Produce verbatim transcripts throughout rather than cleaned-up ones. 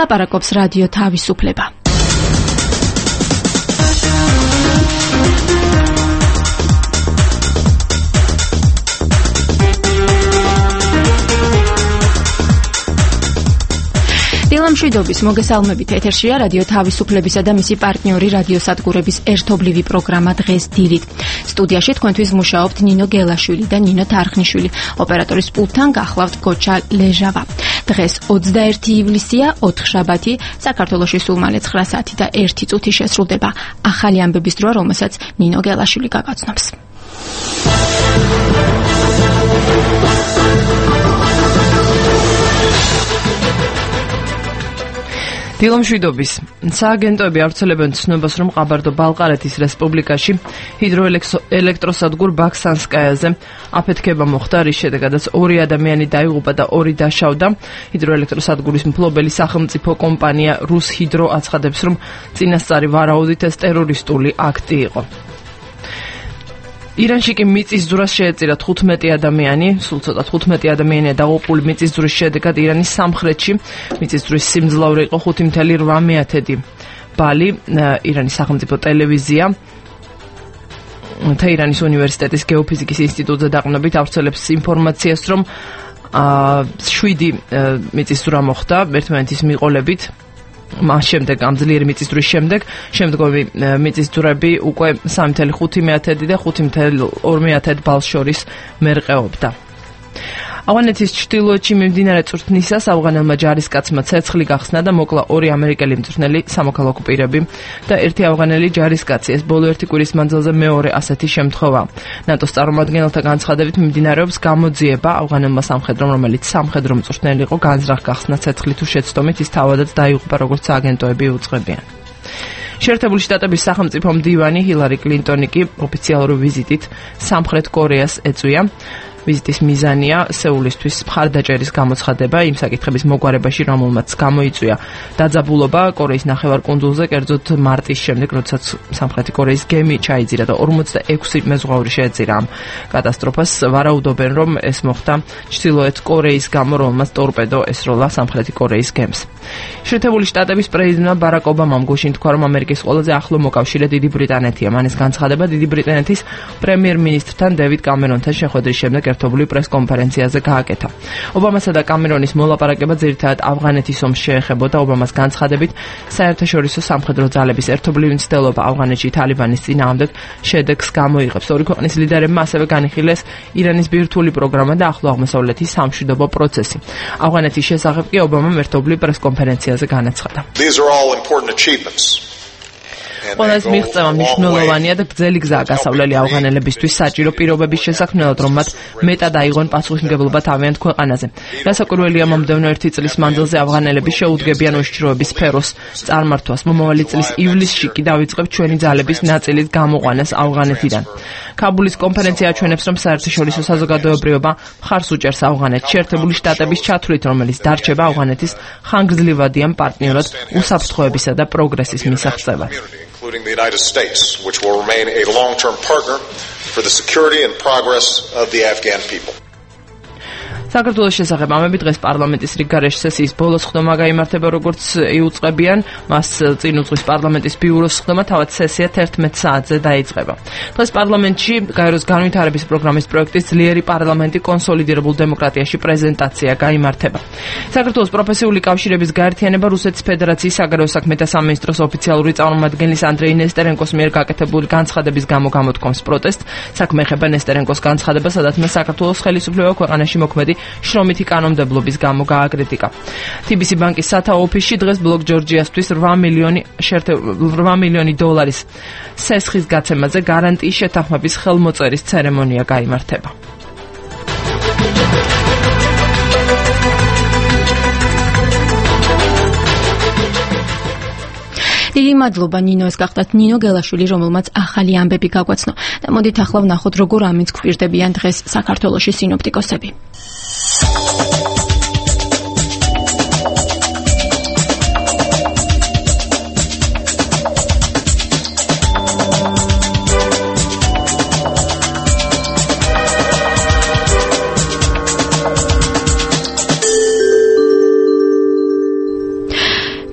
ლაპარაკობს რადიო თავისუფლება. დილამშვიდობის მოგესალმებით, ეთერშია რადიო თავისუფლებისა და მისი პარტნიორი რადიოსადგურების ერთობლივი პროგრამა დღეს დილით. სტუდიაში თქვენთვის მუშაობთ ნინო გელაშვილი და ნინო თარხნიშვილი. ოპერატორის პულტთან გახლავთ გოჩა ლეჟავა. დღეს ოცდაერთი ივლისია, ოთხშაბათი, საქართველოში სულ მალე ცხრა საათი და ერთი წუთი შესრულდება ახალი ამბების დრო, რომელსაც ნინო გელაშვილი გაგაცნობს. დილამშვიდობის. სააგენტოები ავრცელებენ ცნობას, რომ ყაბარდო-ბალყარეთის რესპუბლიკაში ჰიდროელექტროსადგურ ბაქსანსკაიაზე აფეთქება მოხდა, რის შედეგადაც ორი ადამიანი დაიღუპა და ორი დაშავდა. ჰიდროელექტროსადგურის მფლობელი სახელმწიფო კომპანია რუსჰიდრო აცხადებს, რომ წინასწარი ვარაუდით ეს ტერორისტული აქტი იყო. ირანში კი მიწისძვრას შეეწირა თხუთმეტი ადამიანი, სულ ცოტა თხუთმეტი ადამიანია დაღუპული მიწისძვრის შედეგად ირანის სამხრეთში. მიწისძვრის სიმძლავრე იყო ხუთი მცდე რვა მეათედი ბალი. ირანის სახელმწიფო ტელევიზია თეირანის უნივერსიტეტის გეოფიზიკის ინსტიტუტზე დაყრდნობით ავრცელებს ინფორმაციას, რომ შვიდი მიწისძვრა მოხდა ერთმანეთის მიყოლებით. მას შემდეგ ამ ძლიერი მიწისძვრის შემდეგ შემდგომი მიწისძვრები უკვე სამი მცდე ხუთი მეათედი და ხუთი მცდე ორი მეათედი ბალს შორის მერყეობდა. ავღანეთის ჩრდილოეთში მიმდინარე წვრთნისას ავღანელმა ჯარისკაცმა ცეცხლი გახსნა და მოკლა ორი ამერიკელი მწვრთნელი სამოქალაქო პირები და ერთი ავღანელი ჯარისკაცი. ეს ბოლო ერთი კვირის მანძილზე მეორე ასეთი შემთხვევა. ნატოს წარმომადგენელთა განცხადებით მიმდინარეობს გამოძიება ავღანელმა სამხედრომ, რომელიც სამხედრო მწვრთნელი იყო, განზრახ გახსნა ცეცხლი თუ შეცდომით, ის თავადაც დაიღუპა, როგორც აგენტოები უწყებიან. შეერთებული შტატების სახელმწიფო მდივანი ჰილარი კლინტონი კი ოფიციალური ვიზიტით სამხრეთ კორეას ეწვია. ვიზიტის მიზანია სეულისთვის მხარდაჭერის გამოცხადება იმ საკითხების მოგვარებაში, რომელმაც გამოიწვია დაძაბულობა კორეის ნახევარკუნძულზე, კერძოდ მარტის შემდეგ, როდესაც სამხრეთი კორეის გემი ჩაიძირა და ორმოცდაექვსი მეზღვაური შეეწირა ამ კატასტროფას. ვარაუდობენ, რომ ეს მოხდა ჩრდილოეთ კორეის გამო, რომელმაც ტორპედო ესროლა სამხრეთი კორეის გემს. შეერთებული შტატების პრეზიდენტმა ბარაკ ობამამ გუშინ თქვა, რომ ამერიკის ყველაზე ახლო მოკავშირე დიდი ბრიტანეთია. მან ეს განცხადება დიდი ბრიტანეთის პრემიერ-მინისტრთან დევიდ კამერონთან შეხვედრის შემდეგ ერთობლივ პრეს-კონფერენციაზე გააკეთა. ობამასა და კამერონის მოლაპარაკება ძირითადად ავღანეთის ომს შეეხებოდა. ობამას განცხადებით, საერთაშორისო სამხედრო ძალების ერთობლივი მცდელობა ავღანეთში თალიბანის წინააღმდეგ შედეგს გამოიღებს. ორი ქვეყნის ლიდერებმა ასევე განიხილეს ირანის ბირთვული პროგრამა და ახლო აღმოსავლეთის სამშვიდობო პროცესი. ავღანეთის შესახებ კი ობამამ ერთობლივ პრეს-კონფერენციაზე განაცხადა. ყველა ეს მიღწევა მნიშვნელოვანია და გრძელი გზაა გასავლელი ავღანელებისთვის საჭირო პირობების შესაქმნელად, რომ მათ მეტად აიღონ პასუხისმგებლობა თავიანთ ქვეყანაზე. რასაკვირველია, მომდევნო ერთი წლის მანძილზე ავღანელები შეუდგებიან უშიშროების სფეროს წარმართვას. მომავალი წლის ივლისში კი დავიწყებ ჩვენი ძალების ნაწილის გამოყვანას ავღანეთიდან. ქაბულის კონფერენცია აჩვენებს, რომ საერთაშორისო საზოგადოებრივობა მხარს უჭერს ავღანეთს შეერთებული შტატების ჩათვლით, რომელიც დარჩება ავღანეთის ხანგრძლივადიან პარტნიორად უსაფრთხოებისა და პროგრესის მისაღწევად. including the United States, which will remain a long-term partner for the security and progress of the Afghan people. საქართველოს შესახებ ამები დღეს პარლამენტის რიგგარეშე სესიის ბოლოს ხდომა გაიმართება, როგორც იუწყებიან. მას წინ უძღვის პარლამენტის ბიუროს ხდომა, თავად სესია თერთმეტ საათზე დაიწყება. დღეს პარლამენტში გაეროს განვითარების პროგრამის პროექტის ძლიერი პარლამენტი კონსოლიდირებულ დემოკრატიაში პრეზენტაცია გაიმართება. საქართველოს პროფესიული კავშირების გაერთიანება რუსეთის ფედერაციის საგარეო საქმეთა სამინისტროს ოფიციალური წარმომადგენლის ანდრეი ნესტერენკოს მიერ გაკეთებული განცხადების გამო გამოთქვამს პროტესტს. საქმე ეხება ნესტერენკოს განცხადებას, სადაც მას საქართველოს ხელისუფლება ქვეყანაში მოქმედი შრომითი კანონმდებლობის გამო გააკრიტიკა. თი ბი სი ბანკის სათაო ოფისში დღეს ბლოკ ჯორჯიასთვის რვა მილიონი დოლარის სესხის გაცემაზე გარანტიის შეთანხმების ხელმოწერის ცერემონია გაიმართება. დიდი მადლობა ნინო, ეს გახდათ ნინო გელაშვილი, რომელმაც ახალი ამბები გაგვაცნო. და მოდით ახლა ვნახოთ, როგორ ამინდს გვირდებიან დღეს საქართველოში სინოპტიკოსები.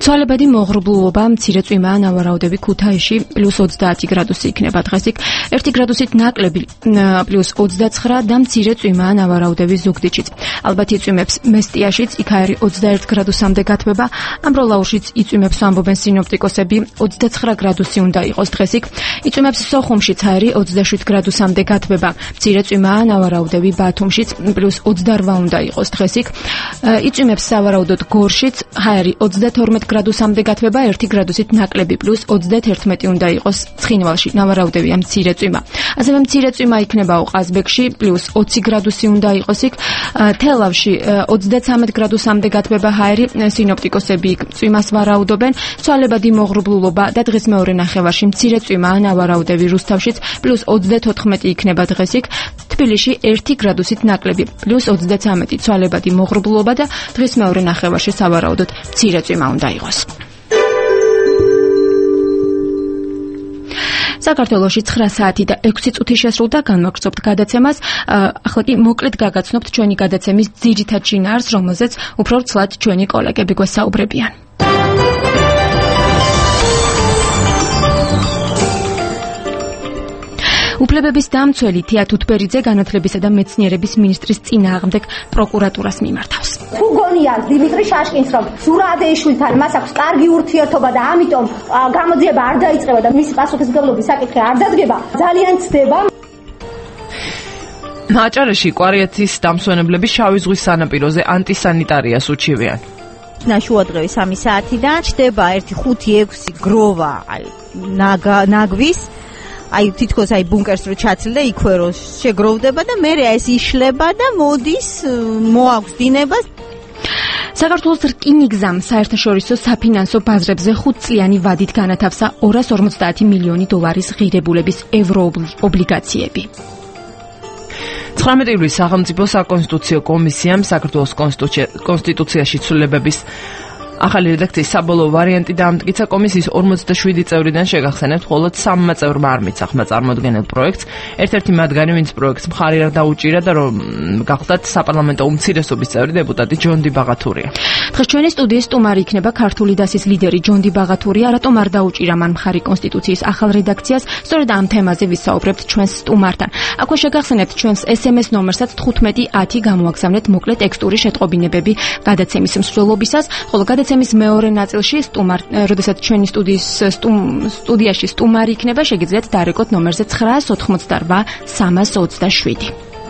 ცვალებადი მოღრუბლულობა, მცირე წვიმა, ნავარაუდები ქუთაისში პლუს ოცდაათი გრადუსი იქნება დღეს იქ, ერთი გრადუსით ნაკლები პლუს ოცდაცხრა და მცირე წვიმა, ნავარაუდები ზუგდიდშიც. ალბათ იწვიმებს მესტიაშიც, იქ აირი ოცდაერთ გრადუსამდე გათბება, ამბროლაურშიც იწვიმებს ამბობენ სინოპტიკოსები, ოცდაცხრა გრადუსი უნდა იყოს დღეს იქ, იწვიმებს სოხუმშიც აირი ოცდაშვიდ გრადუსამდე გათბება, მცირე წვიმა, ნავარაუდები ბათუმშიც პლუს ოცდარვა უნდა იყოს დღეს იქ, იწვიმებს სავარაუდოდ გორშიც აირი ოცდათორმეტ გრადუსამდე გათბება, ერთი გრადუსით ნაკლები პლუს ოცდაათერთმეტი უნდა იყოს ცხინვალში, ნავარაუდებია მცირე წვიმა. ასევე მცირე წვიმა იქნებაო ყაზბეგში, პლუს ოცი გრადუსი უნდა იყოს იქ, თელავში ოცდაცამეტ გრადუსამდე გათბება ჰაერი, სინოპტიკოსები იქ წვიმას ვარაუდობენ, ცვალებადი მოღრუბლულობა და დღეს მეორე ნახევარში მცირე წვიმა, ნავარაუდები რუსთავშიც, პლუს ოცდათოთხმეტი იქნება დღეს იქ, თბილისში ერთი გრადუსით ნაკლები, პლუს ოცდაცამეტი ცვალებადი მოღრუბლულობა და დღეს მეორე ნახევარში სავარაუდოდ მცირე წვიმა უნდა იყოს. საქართველოში ცხრა საათი და ექვსი წუთი შესრულდა, განვაგრძობთ გადაცემას. ახლა კი მოკლედ გაგაცნობთ ჩვენი გადაცემის ძირითად შინაარსს, რომელზეც უფრო ცლად ჩვენი კოლეგები გვესაუბრებიან. უფლებების დამცველი თია თუთბერიძე განათლებისა და მეცნიერების მინისტრის წინააღმდეგ პროკურატურას მიმართავს. თუ გონია დიმიტრი შაშკინს რომ ზურადეიშვილთან მას აქვს კარგი ურთიერთობა და ამიტომ გამოძიება არ დაიწყება და მისი პასუხისმგებლობის საკითხი არ დადგება, ძალიან ცდება. აჭარაში კვარიათის დამსვენებლები შავი ზღვის სანაპიროზე ანტისანიტარიას უჩივიან. ნაშუადღევი სამი საათიდან ჩდება ერთი ხუთი ექვსი გროვა აი ნაგვის აი თითქოს აი ბუნკერს რო ჩაცლდა იქვე რო შეგროვდება და მე ეს იშლება და მოდის მოაქვს დინებას. საქართველოს რკინიგზამ საერთაშორისო საფინანსო ბაზრებზე ხუთწლიანი ვადით განათავსა ორას ორმოცდაათი მილიონი დოლარის ღირებულების ევროობლიგაციები. ცხრამეტი ივლისს სახელმწიფო საკონსტიტუციო კომისიამ საქართველოს კონსტიტუციაში ცვლილებების ახალი რედაქციის საბოლოო ვარიანტი დაამტკიცა. კომისიის ორმოცდაშვიდი წევრიდან შეგახსენებთ, მხოლოდ სამმა წევრმა არ მიცახ წარმოადგენელ პროექტს. ერთ-ერთი მათგანი, ვინც პროექტს მხარი არ დაუჭირა და რომ გახლდათ საპარლამენტო უმცირესობის წევრი დეპუტატი ჯონდი ბაღათურია. დღეს ჩვენი სტუდიის სტუმარი იქნება ქართული დასის ლიდერი ჯონდი ბაღათურია. რატომ არ დაუჭირა მან მხარი კონსტიტუციის ახალ რედაქციას? სწორედ ამ თემაზე ვისაუბრებთ ჩვენს სტუმართან. აქვე შეგახსენებთ ჩვენს ეს ემ ეს ნომერსაც თხუთმეტი ათი გამოაგზავნეთ მოკლე ტექსტური შეტყობინებები გადაცემის მსვლელობისას, ხოლო გადაცემის მეორე ნაწილში სტუმარ, როდესაც ჩვენი სტუდიის სტუდიაში სტუმარი იქნება, შეგიძლიათ დარეკოთ ნომერზე ცხრაას ოთხმოცდარვა სამას ოცდაშვიდი.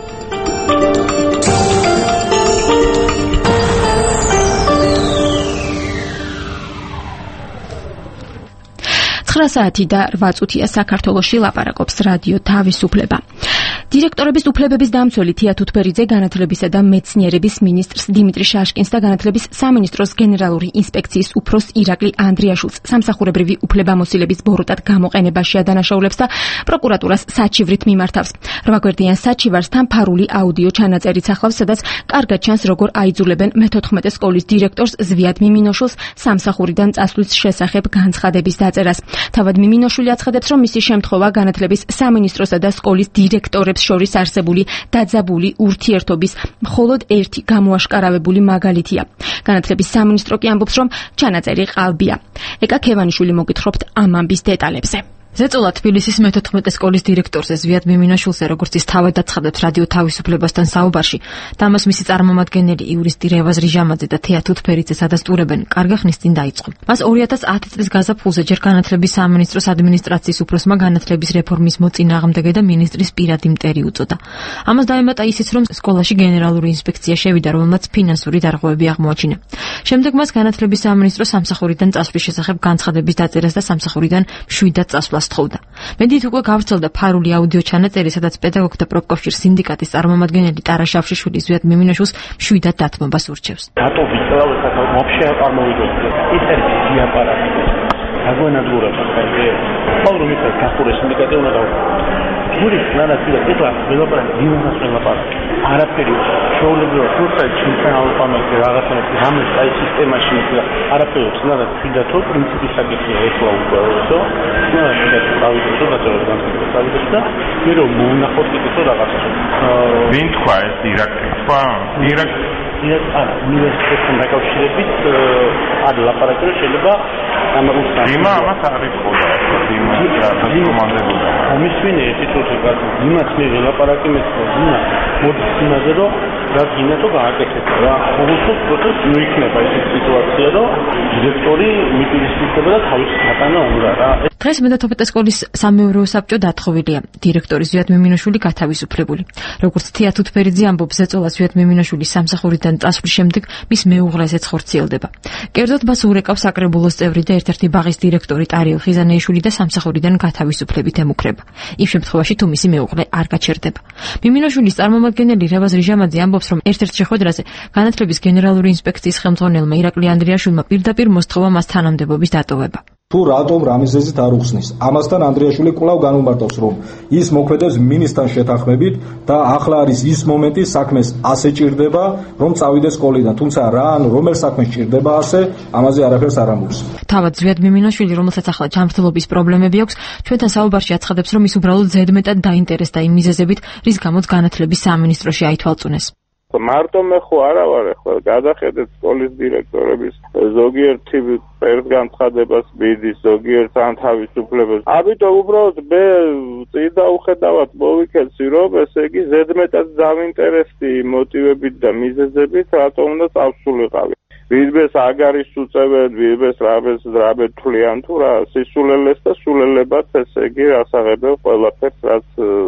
ცხრა საათი და რვა წუთია საქართველოში, ლაპარაკობს რადიო თავისუფლება. დირექტორების უფლებების დამცველი თია თუთბერიძე განათლებისა და მეცნიერების მინისტრს დიმიტრი შაშკინს და განათლების სამინისტროს გენერალური ინსპექციის უფროს ირაკლი ანდრიაშვილს სამსახურებრივი უფლებამოსილების ბოროტად გამოყენებაში ადანაშაულებს და პროკურატურას საჩივრით მიმართავს. რვაგვერდიან საჩივარსთან ფარული აუდიო ჩანაწერიც ახლავს, სადაც კარგად ჩანს, როგორ აიძულებენ მეთოთხმეტე სკოლის დირექტორს ზვიად მიმინოშვილს სამსახურიდან წასვლის შესახებ განცხადების დაწერას. თავად მიმინოშვილი აცხადებს, რომ მისი შემთხვევა განათლების სამინისტროსა და სკოლის დირექტორებს შორის არსებული დაძაბული ურთიერთობის მხოლოდ ერთი გამოაშკარავებული მაგალითია. განათლების სამინისტრო კი ამბობს, რომ ჩანაწერი ყალბია. ეკა ქევანიშვილი მოგითხრობთ ამ ამბის დეტალებზე. ზეწოლა თბილისის მეთოთხმეტე სკოლის დირექტორზე ზვიად მიმინოშვილზე, როგორც ის თავად აცხადებს რადიო თავისუფლებასთან საუბარში, დამას მისი წარმომადგენელი იურისტი რევაზ რიჟამაძე და თეა თუთბერიძე ადასტურებენ, კარგა ხნის წინ დაიწყო. მას ორი ათას ათი წლის გაზაფხულზე ჯერ განათლების სამინისტროს ადმინისტრაციის უფროსმა განათლების რეფორმის მოწინააღმდეგე და მინისტრის პირადი მტერი უწოდა. ამას დაემატა ისიც, რომ სკოლაში გენერალური ინსპექცია შევიდა, რომელმაც ფინანსური დარღვევები აღმოაჩინა. შემდეგ მას განათლების სამინისტრო სამსახურიდან წასვლის შესახებ განცხადების დაწერას და სამსახურიდან მშვიდად წასვლას სთხოვდა. მედით უკვე გავრცელდა ფარული აუდიო ჩანაწერი, სადაც პედაგოგთა პროფკავშირ სინდიკატის წარმომადგენელი ტარა შავშიშვილი ზვიად მიმინოშვილს მშვიდად დათმობას ურჩევს. რატო ვიცავ საკალ ვაფშე არ წარმოვიდგინე. ის ერთი დიაპარატი. აგვენადგურა საკალე. ყოველ მიწას გახურეს სინდიკატი უნდა დავა. გური ნანაცია ეხლა ველაპარაკი დინას ველაპარაკი. არაფერი შეულებრივად თურქეთ ჩვენთან ალფამეთზე რაღაცნაირად რამე აი სისტემაში და არაფერი ცნადა თვითონ პრინციპის საკითხია ეხლა უკვე და დავიდო და დავიდო და მე რომ მონახოთ კიდე რაღაცა. ვინ თქვა ეს ირაკლი? სხვა ირაკლი ზოგიერთ არა უნივერსიტეტთან დაკავშირებით არ ლაპარაკი რომ შეიძლება ამას იმა ამას არ იყო და იმა რასაც კომანდებოდა ამისვინე ინსტიტუტი იმას მე ლაპარაკი მეცდა იმა მოდის იმაზე რომ რაც გინდო გააკეთეთ რა ყოველთვის პროცესს მიიქნება ეს სიტუაცია რომ დირექტორი მიპირისპირდება და თავის ხატანა უნდა რა დღეს მეთოთობეტე სკოლის სამეურვეო საბჭო დათხოვილია. დირექტორი ზვიად მიმინოშვილი გათავისუფლებული. როგორც თია თუთფერიძე ამბობს, ზეწოლა ზვიად მიმინოშვილის სამსახურიდან წასვლის შემდეგ მის მეუღლესეც ხორციელდება. კერძოდ მას ურეკავს საკრებულოს წევრი და ერთ-ერთი ბაღის დირექტორი ტარიელ ხიზანეიშვილი და სამსახურიდან გათავისუფლებით ემუქრება. იმ შემთხვევაში თუ მისი მეუღლე არ გაჩერდება. მიმინოშვილის წარმომადგენელი რევაზ რიჟამაძე ამბობს, რომ ერთ-ერთ შეხვედრაზე განათლების გენერალური ინსპექციის ხელმძღვანელმა ირაკლი ანდრიაშვილმა პირდაპირ მოსთხოვა მას თანამდებობის დატოვება. თუ რატომ რამიზეზით არ უხსნის. ამასთან ანდრიაშვილი კვლავ განუმარტავს, რომ ის მოქმედებს მინისთან შეთანხმებით და ახლა არის ის მომენტი, საქმეს ასე ჭირდება, რომ წავიდეს სკოლიდან. თუმცა რა ან რომელ საქმეს ჭირდება ასე, ამაზე არაფერს არ ამბობს. თავად ზვიად მიმინოშვილი, რომელსაც ახლა ჯანმრთელობის პრობლემები აქვს, ჩვენთან საუბარში აცხადებს, რომ ის უბრალოდ ზედმეტად დაინტერესდა იმ მიზეზებით, რის გამოც განათლების სამინისტროში აითვალწუნეს. მარტო მე ხო არა ვარ ახლა გადახედეთ სკოლის დირექტორების ზოგიერთი ერთ განცხადებას მიდის ზოგიერთ ანთავისუფლებას ამიტომ უბრალოდ მე წიდა უხედავად მოვიქეცი რომ ესე იგი ზედმეტად დავინტერესდი მოტივებით და მიზეზებით რატომ უნდა წავსულიყავი ვიდმეს აგარის უწევენ ვიდმეს რაბეს რაბე თვლიან თუ რა სისულელეს და სულელებად ესე იგი ასაღებენ ყველაფერს რაც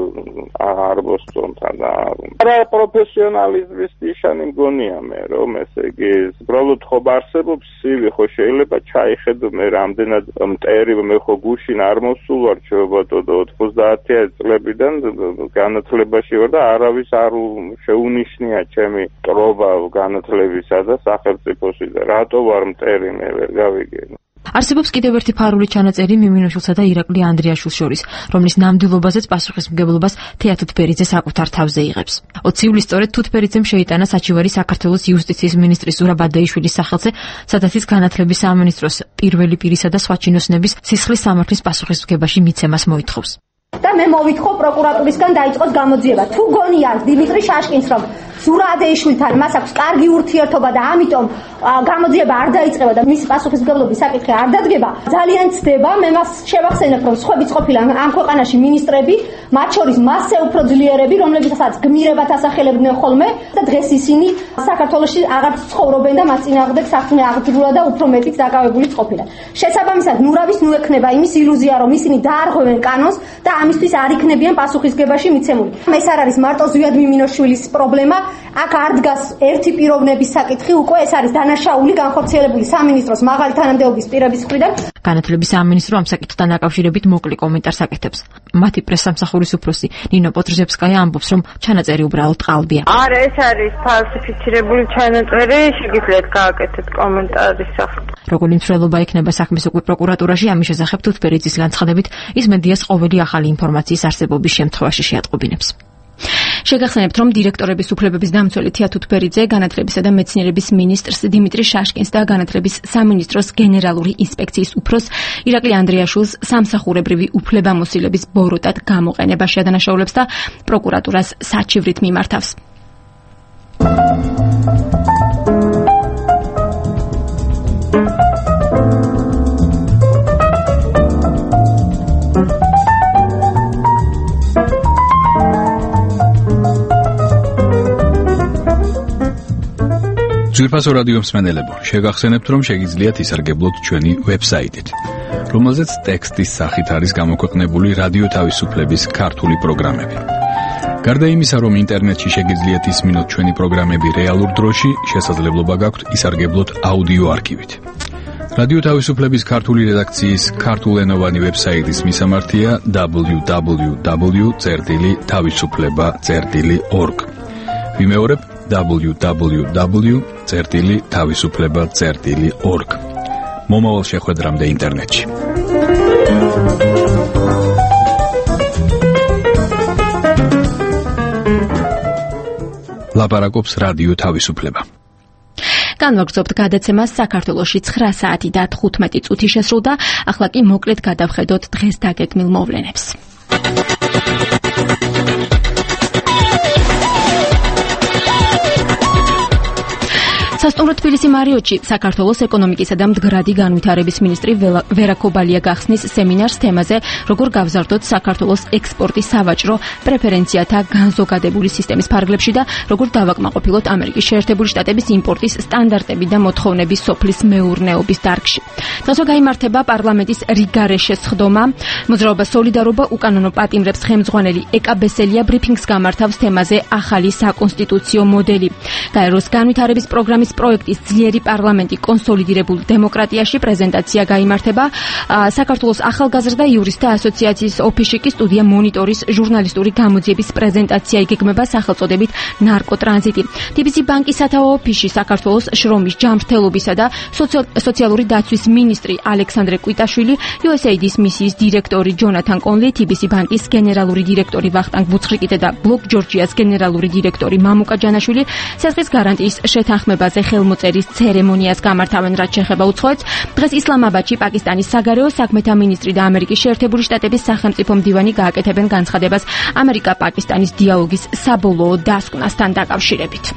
არ მოსწონთან რა პროფესიონალიზმის ნიშანი მგონია მე რომ ესე იგი უბრალოდ ხო არსებობს სივი ხო შეიძლება ჩაიხედო მე რამდენად მტერი მე ხო გუშინ არ მოსულ ვარ ჩებოდო ოცდაათი წლებიდან განათლებაში ვარ და არავის არ შეუნიშნია ჩემი ტრობა განათლებისა და სახელმწიფო რატო ვარ მტერი მე ვერ გავიგე არსებობს კიდევ ერთი ფარული ჩანაწერი მიმინოშვილსა და ირაკლი ანდრიაშვილს შორის, რომლის ნამდვილობაზეც პასუხისმგებლობას თეა თუთფერიძე საკუთარ თავზე იღებს. ოცი ივლისს სწორედ თუთფერიძემ შეიტანა საჩივარი საქართველოს იუსტიციის მინისტრის ზურაბ ბადეიშვილის სახელზე, სადაც ის განათლების სამინისტროს პირველი პირისა და სხვა ჩინოსნების სისხლის სამართლის პასუხისმგებაში მიცემას მოითხოვს. და მე მოვითხოვ პროკურატურისგან დაიწყოს გამოძიება. თუ გონია დიმიტრი შაშკინს რომ ზურაბეიშვილთან მას აქვს კარგი ურთიერთობა და ამიტომ გამოძიება არ დაიწყება და მისი პასუხისმგებლობის საკითხი არ დადგება, ძალიან ცდება. მე მას შევახსენებ, რომ სხვებიც ყოფილან ამ ქვეყანაში მინისტრები, მათ შორის მასზე უფრო ძლიერები, რომლებსაც გმირებად ასახელებდნენ ხოლმე და დღეს ისინი საქართველოში აღარ ცხოვრობენ და მას წინააღმდეგ საქმე აღძრულა და უფრო მეტიც დაკავებულიც ყოფილან. შესაბამისად, ნურავის ნუ ექნება იმის ილუზია, რომ ისინი დაარღვევენ კანონს და ამისთვის არ იქნებიან პასუხისმგებაში მიცემული. ეს არ არის მარტო ზვიად მიმინოშვილის პრობლემა, აქ არ დგას ერთი პიროვნების საკითხი, უკვე ეს არის დანაშაული განხორციელებული სამინისტროს მაღალი თანამდებობის პირების მხრიდან. განათლების სამინისტრო ამ საკითხთან დაკავშირებით მოკლე კომენტარს აკეთებს. მათი პრესსამსახურის უფროსი ნინო პოტრზევსკაია ამბობს, რომ ჩანაწერი უბრალოდ ყალბია. არა, ეს არის ფალსიფიცირებული ჩანაწერი, შეგიძლიათ გააკეთეთ კომენტარის სახით. როგორი მსვლელობა იქნება საქმის უკვე პროკურატურაში, ამის შესახებ თუთფერიძის განცხადებით, ის მედიას ყოველი ახალი ინფორმაციის არსებობის შემთხვევაში შეატყობინებს. შეგახსენებთ, რომ დირექტორების უფლებების დამცველი თეა თუთფერიძე, განათლებისა და მეცნიერების მინისტრს დიმიტრი შაშკინს და განათლების სამინისტროს გენერალური ინსპექციის უფროს ირაკლი ანდრიაშვილს სამსახურებრივი უფლებამოსილების ბოროტად გამოყენებაში ადანაშაულებს და პროკურატურას საჩივრით მიმართავს. ძვირფასო რადიო მსმენელებო, შეგახსენებთ, რომ შეგიძლიათ ისარგებლოთ ჩვენი ვებსაიტით, რომელზეც ტექსტის სახით არის გამოქვეყნებული რადიო თავისუფლების ქართული პროგრამები. გარდა იმისა, რომ ინტერნეტში შეგიძლიათ ისმინოთ ჩვენი პროგრამები რეალურ დროში, შესაძლებლობა გაქვთ ისარგებლოთ აუდიო არქივით. რადიო თავისუფლების ქართული რედაქციის ქართულენოვანი ვებსაიტის მისამართია დაბლიუ დაბლიუ დაბლიუ წერტილი თავისუფლება წერტილი ორგ. ვიმეორებ დაბლიუ დაბლიუ დაბლიუ წერტილი თავისუფლება წერტილი ორგ. მომავალ შეხვედრამდე ინტერნეტში. ლაპარაკობს რადიო თავისუფლება. განვაგრძობთ გადაცემას საქართველოში ცხრა საათი და თხუთმეტი წუთი შესრულდა, ახლა კი მოკლედ გადავხედოთ დღეს დაგეგმილ მოვლენებს. სასტუმრო თბილისი მარიოტში საქართველოს ეკონომიკისა და მდგრადი განვითარების მინისტრი ვერა კობალია გახსნის სემინარს თემაზე როგორ გავზარდოთ საქართველოს ექსპორტის სავაჭრო პრეფერენციათა განზოგადებული სისტემის ფარგლებში და როგორ დავაკმაყოფილოთ ამერიკის შეერთებული შტატების იმპორტის სტანდარტები და მოთხოვნების სოფლის მეურნეობის დარგში. დღესვე გაიმართება პარლამენტის რიგარეშე სხდომა მოძრაობა სოლიდარობა უკანონო პატიმრებს ხელმძღვანელი ეკა ბესელია ბრიფინგს გამართავს თემაზე ახალი საკონსტიტუციო მოდელი. გაეროს განვითარების პროგრამის პროექტის ძლიერი პარლამენტი კონსოლიდირებულ დემოკრატიაში პრეზენტაცია გაიმართება. საქართველოს ახალგაზრდა იურისტთა ასოციაციის ოფისში კი სტუდია მონიტორის ჟურნალისტური გამოძიების პრეზენტაცია იგეგმება სახელწოდებით ნარკოტრანზიტი. დი ბი სი ბანკის სათაო ოფისში საქართველოს შრომის ჯანმრთელობისა და სოციალური დაცვის მინისტრი ალექსანდრე კვიტაშვილი, იუ ეს ეი დის მისიის დირექტორი ჯონათან კონლი, დი ბი სი ბანკის გენერალური დირექტორი ვახტანგ ბუცხრიკიტე და ბლოკ ჯორჯიას გენერალური დირექტორი მამუკა ჯანაშვილი სესხის გარანტიის შეთანხმებაზე ხელმოწერის ცერემონიას გამართავენ, რაც შეეხება უცხოეთს. დღეს ისლამაბადში პაკისტანის საგარეო საქმეთა მინისტრი და ამერიკის შეერთებული შტატების სახელმწიფო მდივანი გააკეთებენ განცხადებას ამერიკა-პაკისტანის დიალოგის საბოლოო დასკვნასთან დაკავშირებით.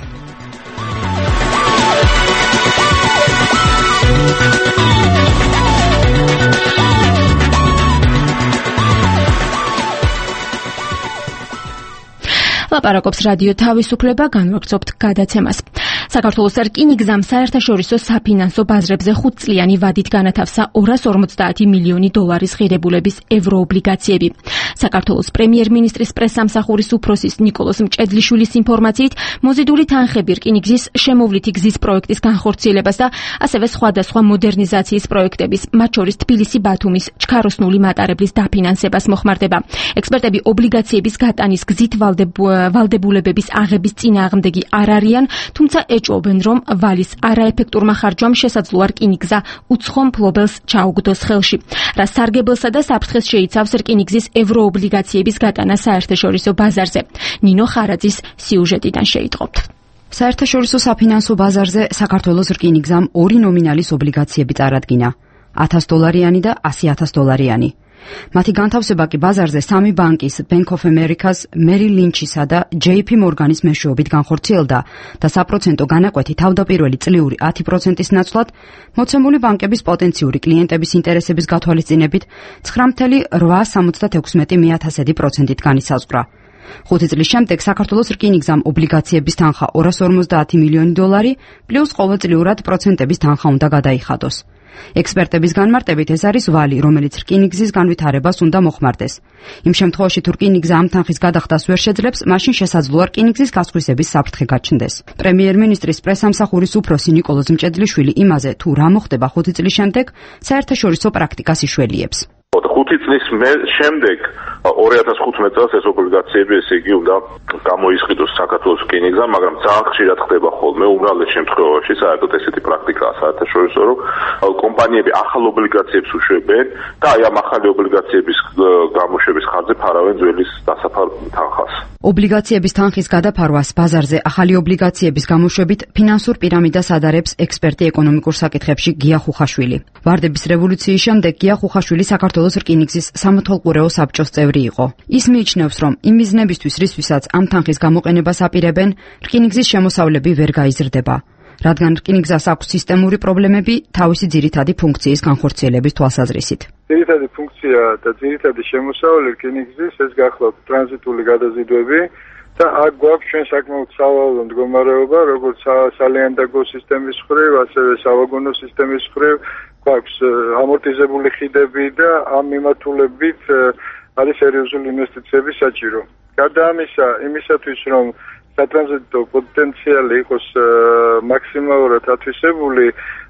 ლაპარაკობს რადიო თავისუფლება, განვაგრძობთ გადაცემას. საქართველოს რკინიგზამ საერთაშორისო საფინანსო ბაზრებზე ხუთწლიანი ვადით განათავსა ორას ორმოცდაათი მილიონი დოლარის ღირებულების ევროობლიგაციები. საქართველოს პრემიერ-მინისტრის პრესსამსახურის უფროსის ნიკოლოზ მჭედლიშვილის ინფორმაციით, მოზიდული თანხები რკინიგზის შემოვლითი გზის პროექტის განხორციელებას და ასევე სხვადასხვა მოდერნიზაციის პროექტების, მათ შორის თბილისი-ბათუმის ჩქაროსნული მატარებლის დაფინანსებას მოხმარდება. ექსპერტები ობლიგაციების გატანის გზით ვალდებულებების აღების წინააღმდეგი არ არიან, თუმცა ეჭვობენ, რომ ვალის არაეფექტურმა ხარჯვამ შესაძლოა რკინიგზა უცხო მფლობელს ჩაუგდოს ხელში. რა სარგებელსა და საფრთხეს შეიცავს რკინიგზის ევროობლიგაციების გატანა საერთაშორისო ბაზარზე. ნინო ხარაძის სიუჟეტიდან შეიტყობთ. საერთაშორისო საფინანსო ბაზარზე საქართველოს რკინიგზამ ორი ნომინალის ობლიგაციები წარადგინა: ათას დოლარიანი და ასი ათას დოლარიანი. მათი განთავსება კი ბაზარზე სამი ბანკის, Bank of America-ს, Merrill Lynch-ისა და ჯეი პი Morgan-ის მეშვეობით განხორციელდა და საპროცენტო განაკვეთი თავდაპირველი წლიური ათი პროცენტის ნაცვლად მოცემული ბანკების პოტენციური კლიენტების ინტერესების გათვალისწინებით ცხრა ათეული რვა ოცდაექვსი მიათასედი პროცენტით განისაზღვრა. ხუთი წლის შემდეგ საქართველოს რკინიგზამ ობლიგაციების თანხა ორას ორმოცდაათი მილიონი დოლარი პლუს ყოველწლიურად პროცენტების თანხა უნდა გადაიხადოს. ექსპერტების განმარტებით ეს არის ვალი, რომელიც რკინიგზის განვითარებას უნდა მოხმარდეს. იმ შემთხვევაში თუ რკინიგზა ამ თანხის გადახდას ვერ შეძლებს, მაშინ შესაძლოა რკინიგზის გასხვისების საფრთხე გაჩნდეს. პრემიერ-მინისტრის პრესსამსახურის უფროსი ნიკოლოზ მჭედლიშვილი იმაზე, თუ რა მოხდება ხუთი წლის შემდეგ, საერთაშორისო პრაქტიკას იშველიებს. ხუთი წლის შემდეგ ორი ათას ხუთმეტ წელს ეს ობლიგაციები ესე იგი უნდა გამოისყიდოს საქართველოს რკინიგზამ, მაგრამ ძალიან ხშირად ხდება ხოლმე უმრავლეს შემთხვევაში, საერთოდ ესეთი პრაქტიკაა საერთაშორისო, რომ კომპანიები ახალ ობლიგაციებს უშვებენ და აი ამ ახალი ობლიგაციების გამოშვების ხარჯზე ფარავენ ძველის დასაფარ თანხას. ობლიგაციების თანხის გადაფარვას ბაზარზე ახალი ობლიგაციების გამოშვებით ფინანსურ პირამიდას ადარებს ექსპერტი ეკონომიკურ საკითხებში გია ხუხაშვილი. ვარდების რევოლუციის შემდეგ გია ხუხაშვილი საქართველოს რკინიგზის სამოთვალყურეო საბჭოს წევრი იყო. ის მიიჩნევს, რომ იმ მიზნებისთვის, რისთვისაც ამ თანხის გამოყენებას აპირებენ, რკინიგზის შემოსავლები ვერ გაიზრდება. რადგან რკინიგზას აქვს სისტემური პრობლემები თავისი ძირითადი ფუნქციის განხორციელების თვალსაზრისით. ძირითადი ფუნქცია და ძირითადი შემოსავალი რკინიგზის ეს გახლავთ ტრანზიტული გადაზიდვები და აქ გვაქვს ჩვენ საკმაოდ სავალალო მდგომარეობა, როგორც სალიანდაგო სისტემის მხრივ, ასევე სავაგონო სისტემის მხრივ, გვაქვს ამორტიზებული ხიდები და ამ მიმართულებით არის სერიოზული ინვესტიციების საჭირო. გარდა ამისა, იმისათვის რომ სატრანზიტო პოტენციალი იყოს მაქსიმალურად ათვისებული,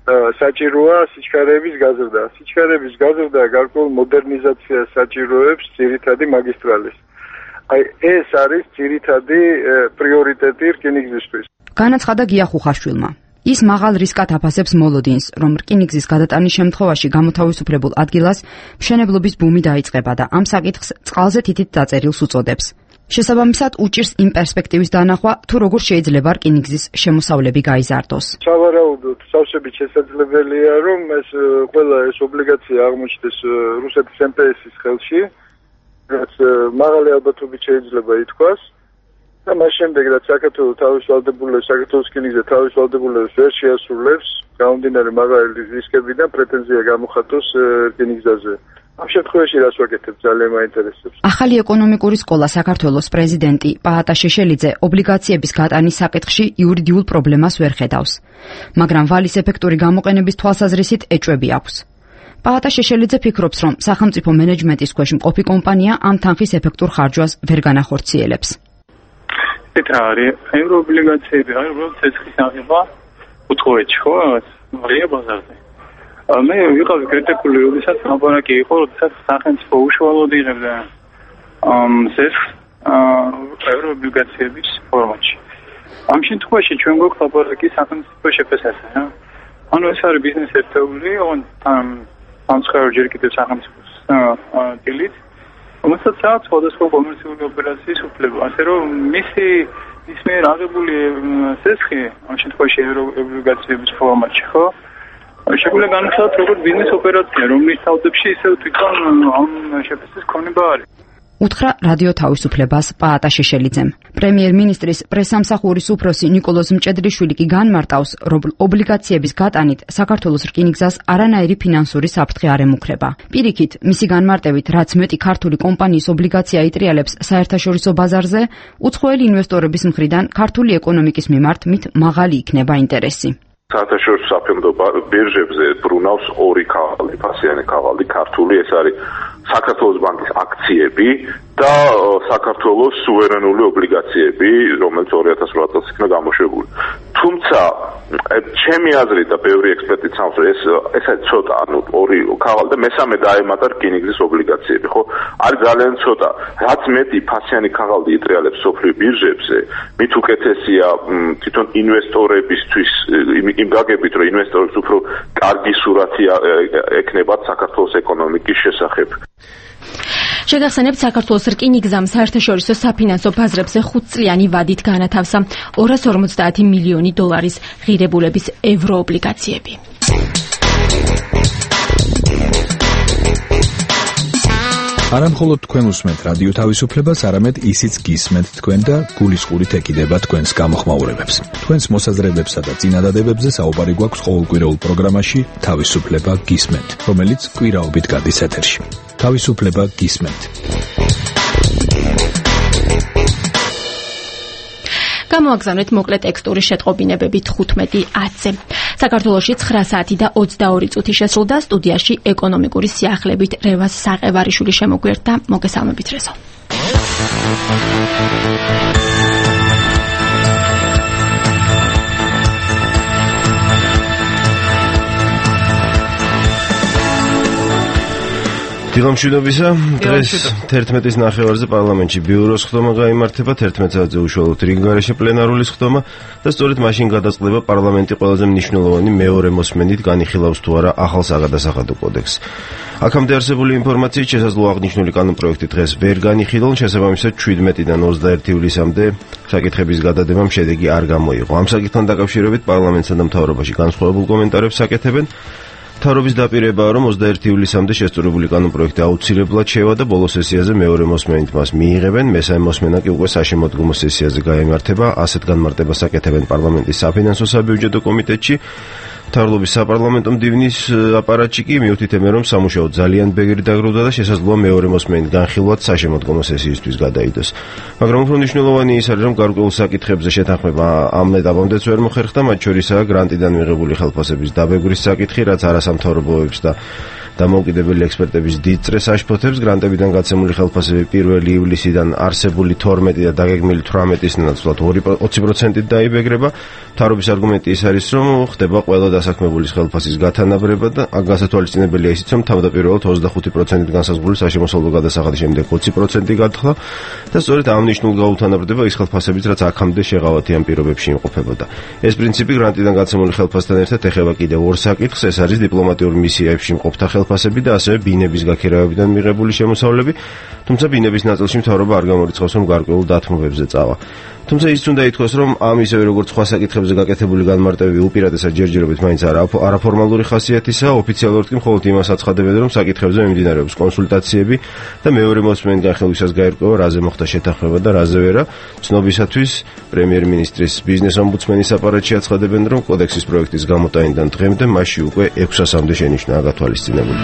საჭიროა სიჩქარეების გაზრდა. სიჩქარეების გაზრდა გარკვეულ მოდერნიზაციას საჭიროებს ძირითადი მაგისტრალის. აი ეს არის ძირითადი პრიორიტეტი რკინიგზისთვის. განაცხადა გია ხუხაშვილმა. ის მაღალ რისკად აფასებს მოლოდინს, რომ რკინიგზის გადატანის შემთხვევაში გამოთავისუფლებულ ადგილას მშენებლობის ბუმი დაიწყება და ამ საკითხს წყალზე თითით დაწერილს უწოდებს. შესაბამისად უჭირს იმ პერსპექტივის დანახვა, თუ როგორ შეიძლება რკინიგზის შემოსავლები გაიზარდოს. სავარაუდოდ სავსებით შესაძლებელია, რომ ეს ყველა ეს ობლიგაცია აღმოჩნდეს რუსეთის ემ პე ეს-ის ხელში, რაც მაღალი ალბათობით შეიძლება ითქვას და მას შემდეგ რაც საქართველოს თავის ვალდებულებას საქართველოს რკინიგზა თავის ვალდებულებას ვერ შეასრულებს, გამომდინარე მაღალი რისკებიდან პრეტენზია გამოხატოს რკინიგზაზე. ამ შემთხვევაში რას ვაკეთებ ძალიან მაინტერესებს. ახალი ეკონომიკური სკოლა საქართველოს პრეზიდენტი პაატა შეშელიძე ობლიგაციების გატანის საკითხში იურიდიულ პრობლემას ვერ ხედავს, მაგრამ ვალის ეფექტური გამოყენების თვალსაზრისით ეჭვები აქვს. პაატა შეშელიძე ფიქრობს, რომ სახელმწიფო მენეჯმენტის ქვეშ მყოფი კომპანია ამ თანხის ეფექტურ ხარჯვას ვერ განახორციელებს. Petra, ევროობლიგაციები, აი უბრალოდ ცეცხლის აღება უცხოეთში ხო რაღაც მაღია ბაზარზე. მე ვიყავი კრიტიკული, როდესაც ლაპარაკი იყო, როდესაც სახელმწიფო უშუალოდ იღებდა ამ ცეცხლს ევროობლიგაციების ფორმატში. ამ შემთხვევაში ჩვენ გვაქვს ლაპარაკი სახელმწიფო შეფასებაზე, რა. ანუ ეს არის ბიზნეს ერთეული, ან ამ სხვა ჯერ კიდევ სახელმწიფოს დილით. რომელსაც აქვს სხვადასხვა კომერციული ოპერაციის უფლება, ასე რომ მისი ის მე აღებული ცეცხლი ამ შემთხვევაში ევროობლიგაციების ფორმატში ხო? შეგვიძლია განვიხილოთ როგორც ბიზნეს ოპერაცია, რომლის თავდებში ისევ თვითონ ამ შეფასების ქონება არის. უთხრა რადიო თავისუფლებას პაატა შეშელიძემ. პრემიერ-მინისტრის პრესამსახურის უფროსი ნიკოლოზ მჭედრიშვილი კი განმარტავს, რომ ობლიგაციების გატანით საქართველოს რკინიგზას არანაირი ფინანსური საფრთხე არ ემუქრება. პირიქით, მისი განმარტებით, რაც მეტი ქართული კომპანიის ობლიგაცია იტრიალებს საერთაშორისო ბაზარზე, უცხოელი ინვესტორების მხრიდან ქართული ეკონომიკის მიმართ მით მაღალი იქნება ინტერესი. საერთაშორისო საფინანსო ბირჟებზე ბრუნავს ორი ქაღალდი, ფასიანი ქაღალდი, ქართული, ეს არის საქართველოს ბანკის აქციები და საქართველოს სუვერენული ობლიგაციები, რომელიც ორი ათას რვა წელს იქნა გამოშვებული. თუმცა, ჩემი აზრით და ბევრი ექსპერტიც ამბობს, ეს ეს არის ცოტა, ანუ ორი ქაღალდი და მესამე დაემატა რკინიგზის ობლიგაციები, ხო? არის ძალიან ცოტა. რაც მეტი ფასიანი ქაღალდი იტრიალებს სოფლიო ბირჟებზე, მით უკეთესია თვითონ ინვესტორებისთვის იმ გაგებით, რომ ინვესტორებს უფრო კარგი სურათი ექნებათ საქართველოს ეკონომიკის შესახებ. შეგახსენებთ, საქართველოს რკინიგზამ საერთაშორისო საფინანსო ბაზრებზე ხუთწლიანი ვადით განათავსა ორას ორმოცდაათი მილიონი დოლარის ღირებულების ევროობლიგაციები. არა მხოლოდ თქვენ უსმენთ რადიო თავისუფლებას, არამედ ისიც გისმენთ თქვენ და გულისყურით ეკიდება თქვენს გამოხმაურებებს. თქვენს მოსაზრებებსა და წინადადებებზე საუბარი გვაქვს ყოველკვირეულ პროგრამაში თავისუფლება გისმენთ, რომელიც კვირაობით გადის ეთერში. თავისუფლება გისმენთ. გამოაგზავნეთ მოკლე ტექსტური შეტყობინებები თხუთმეტი ათზე. საქართველოში ცხრა საათი და ოცდაორი წუთი შესრულდა. სტუდიაში ეკონომიკური სიახლებით რევაზ საყევარიშვილი შემოგვიერთდა. მოგესალმებით რეზო. დილამშვიდობისა, დღეს თერთმეტის ნახევარზე პარლამენტში ბიუროს ხდომა გაიმართება, თერთმეტ საათზე უშუალოდ რიგგარეშე პლენარულის ხდომა და სწორედ მაშინ გადაწყდება პარლამენტი ყველაზე მნიშვნელოვანი მეორე მოსმენით განიხილავს თუ არა ახალ საგადასახადო კოდექსს. აქამდე არსებული ინფორმაციით შესაძლოა აღნიშნული კანონპროექტი დღეს ვერ განიხილონ, შესაბამისად შვიდმეტიდან ოცდაერთი ივლისამდე საკითხების გადადებამ შედეგი არ გამოიღო. ამ საკითხთან დაკავშირებით პარლამენტსა და მთავრობაში განსხვავებულ კომენტარებს აკეთებენ. მთავრობის დაპირებაა, რომ ოცდაერთი ივლისამდე შესწორებული კანონპროექტი აუცილებლად შევა და ბოლო სესიაზე მეორე მოსმენით მას მიიღებენ, მესამე მოსმენა კი უკვე საშემოდგომო სესიაზე გაიმართება. ასეთ განმარტებას აკეთებენ პარლამენტის საფინანსო საბიუჯეტო კომიტეტში. მთავრობის საპარლამენტო მდივნის აპარატში კი მიუთითებენ, რომ სამუშაო ძალიან ბეგრი დაგროვდა და შესაძლოა მეორე მოსმენით განხილვად საშემოდგომო სესიისთვის გადაიდოს. მაგრამ უფრო მნიშვნელოვანი ის არის, რომ გარკვეულ საკითხებზე შეთანხმება ამ ეტაპამდეც ვერ მოხერხდა, მათ შორისაა გრანტიდან მიღებული ხელფასების დაბეგვრის საკითხი, რაც არასამთავრობოებს და დამოუკიდებელი ექსპერტების დიდ წრეს აშფოთებს. გრანტებიდან გაცემული ხელფასები პირველი ივლისიდან არსებული თორმეტი და დაგეგმილი თვრამეტის ნაცვლად ოცი პროცენტით დაიბეგრება. მთავრობის არგუმენტი ის არის, რომ ხდება ყველა დასაქმებული ხელფასის გათანაბრება და გასათვალისწინებელია ისიც, რომ თავდაპირველად ოცდახუთი პროცენტით განსაზღვრული საშემოსავლო გადასახადის შემდეგ ოცი პროცენტი გადხდა და სწორედ ამ ნიშნულ გაუთანაბრდება ის ხელფასებიც, რაც აქამდე შეღავათიან პირობებში იმყოფებოდა. ეს პრინციპი გრანტიდან გაცემული ხელფასთან ერთად ეხება კიდევ ორ საკითხს, ეს არის დიპლომატიურ მისიებში მყოფთა ხელფასები და ასევე ბინების გაქირავებიდან მიღებული შემოსავლები, თუმცა ბინების ნაწილში მთავრობა არ გამორიცხავს, რომ გარკვეულ დათმობებზე წავა. თუმცა ის უნდა ითქვას, რომ ამ ისევე როგორც სხვა საკითხებზე გაკეთებული განმარტებები უპირატესად ჯერჯერობით მაინც არაფორმალური ხასიათისაა, ოფიციალურად კი მხოლოდ იმას აცხადებენ, რომ საკითხებზე მიმდინარეობს კონსულტაციები და მეორე მოსმენიდან ხელისას გაირკვევა, რაზე მოხდა შეთანხმება და რაზე ვერა. ცნობისათვის პრემიერ-მინისტრის ბიზნეს ომბუდსმენის აპარატში აცხადებენ, რომ კოდექსის პროექტის გამოტანიდან დღემდე მასში უკვე ექვსი ასამდე შენიშვნაა გათვალისწინებული.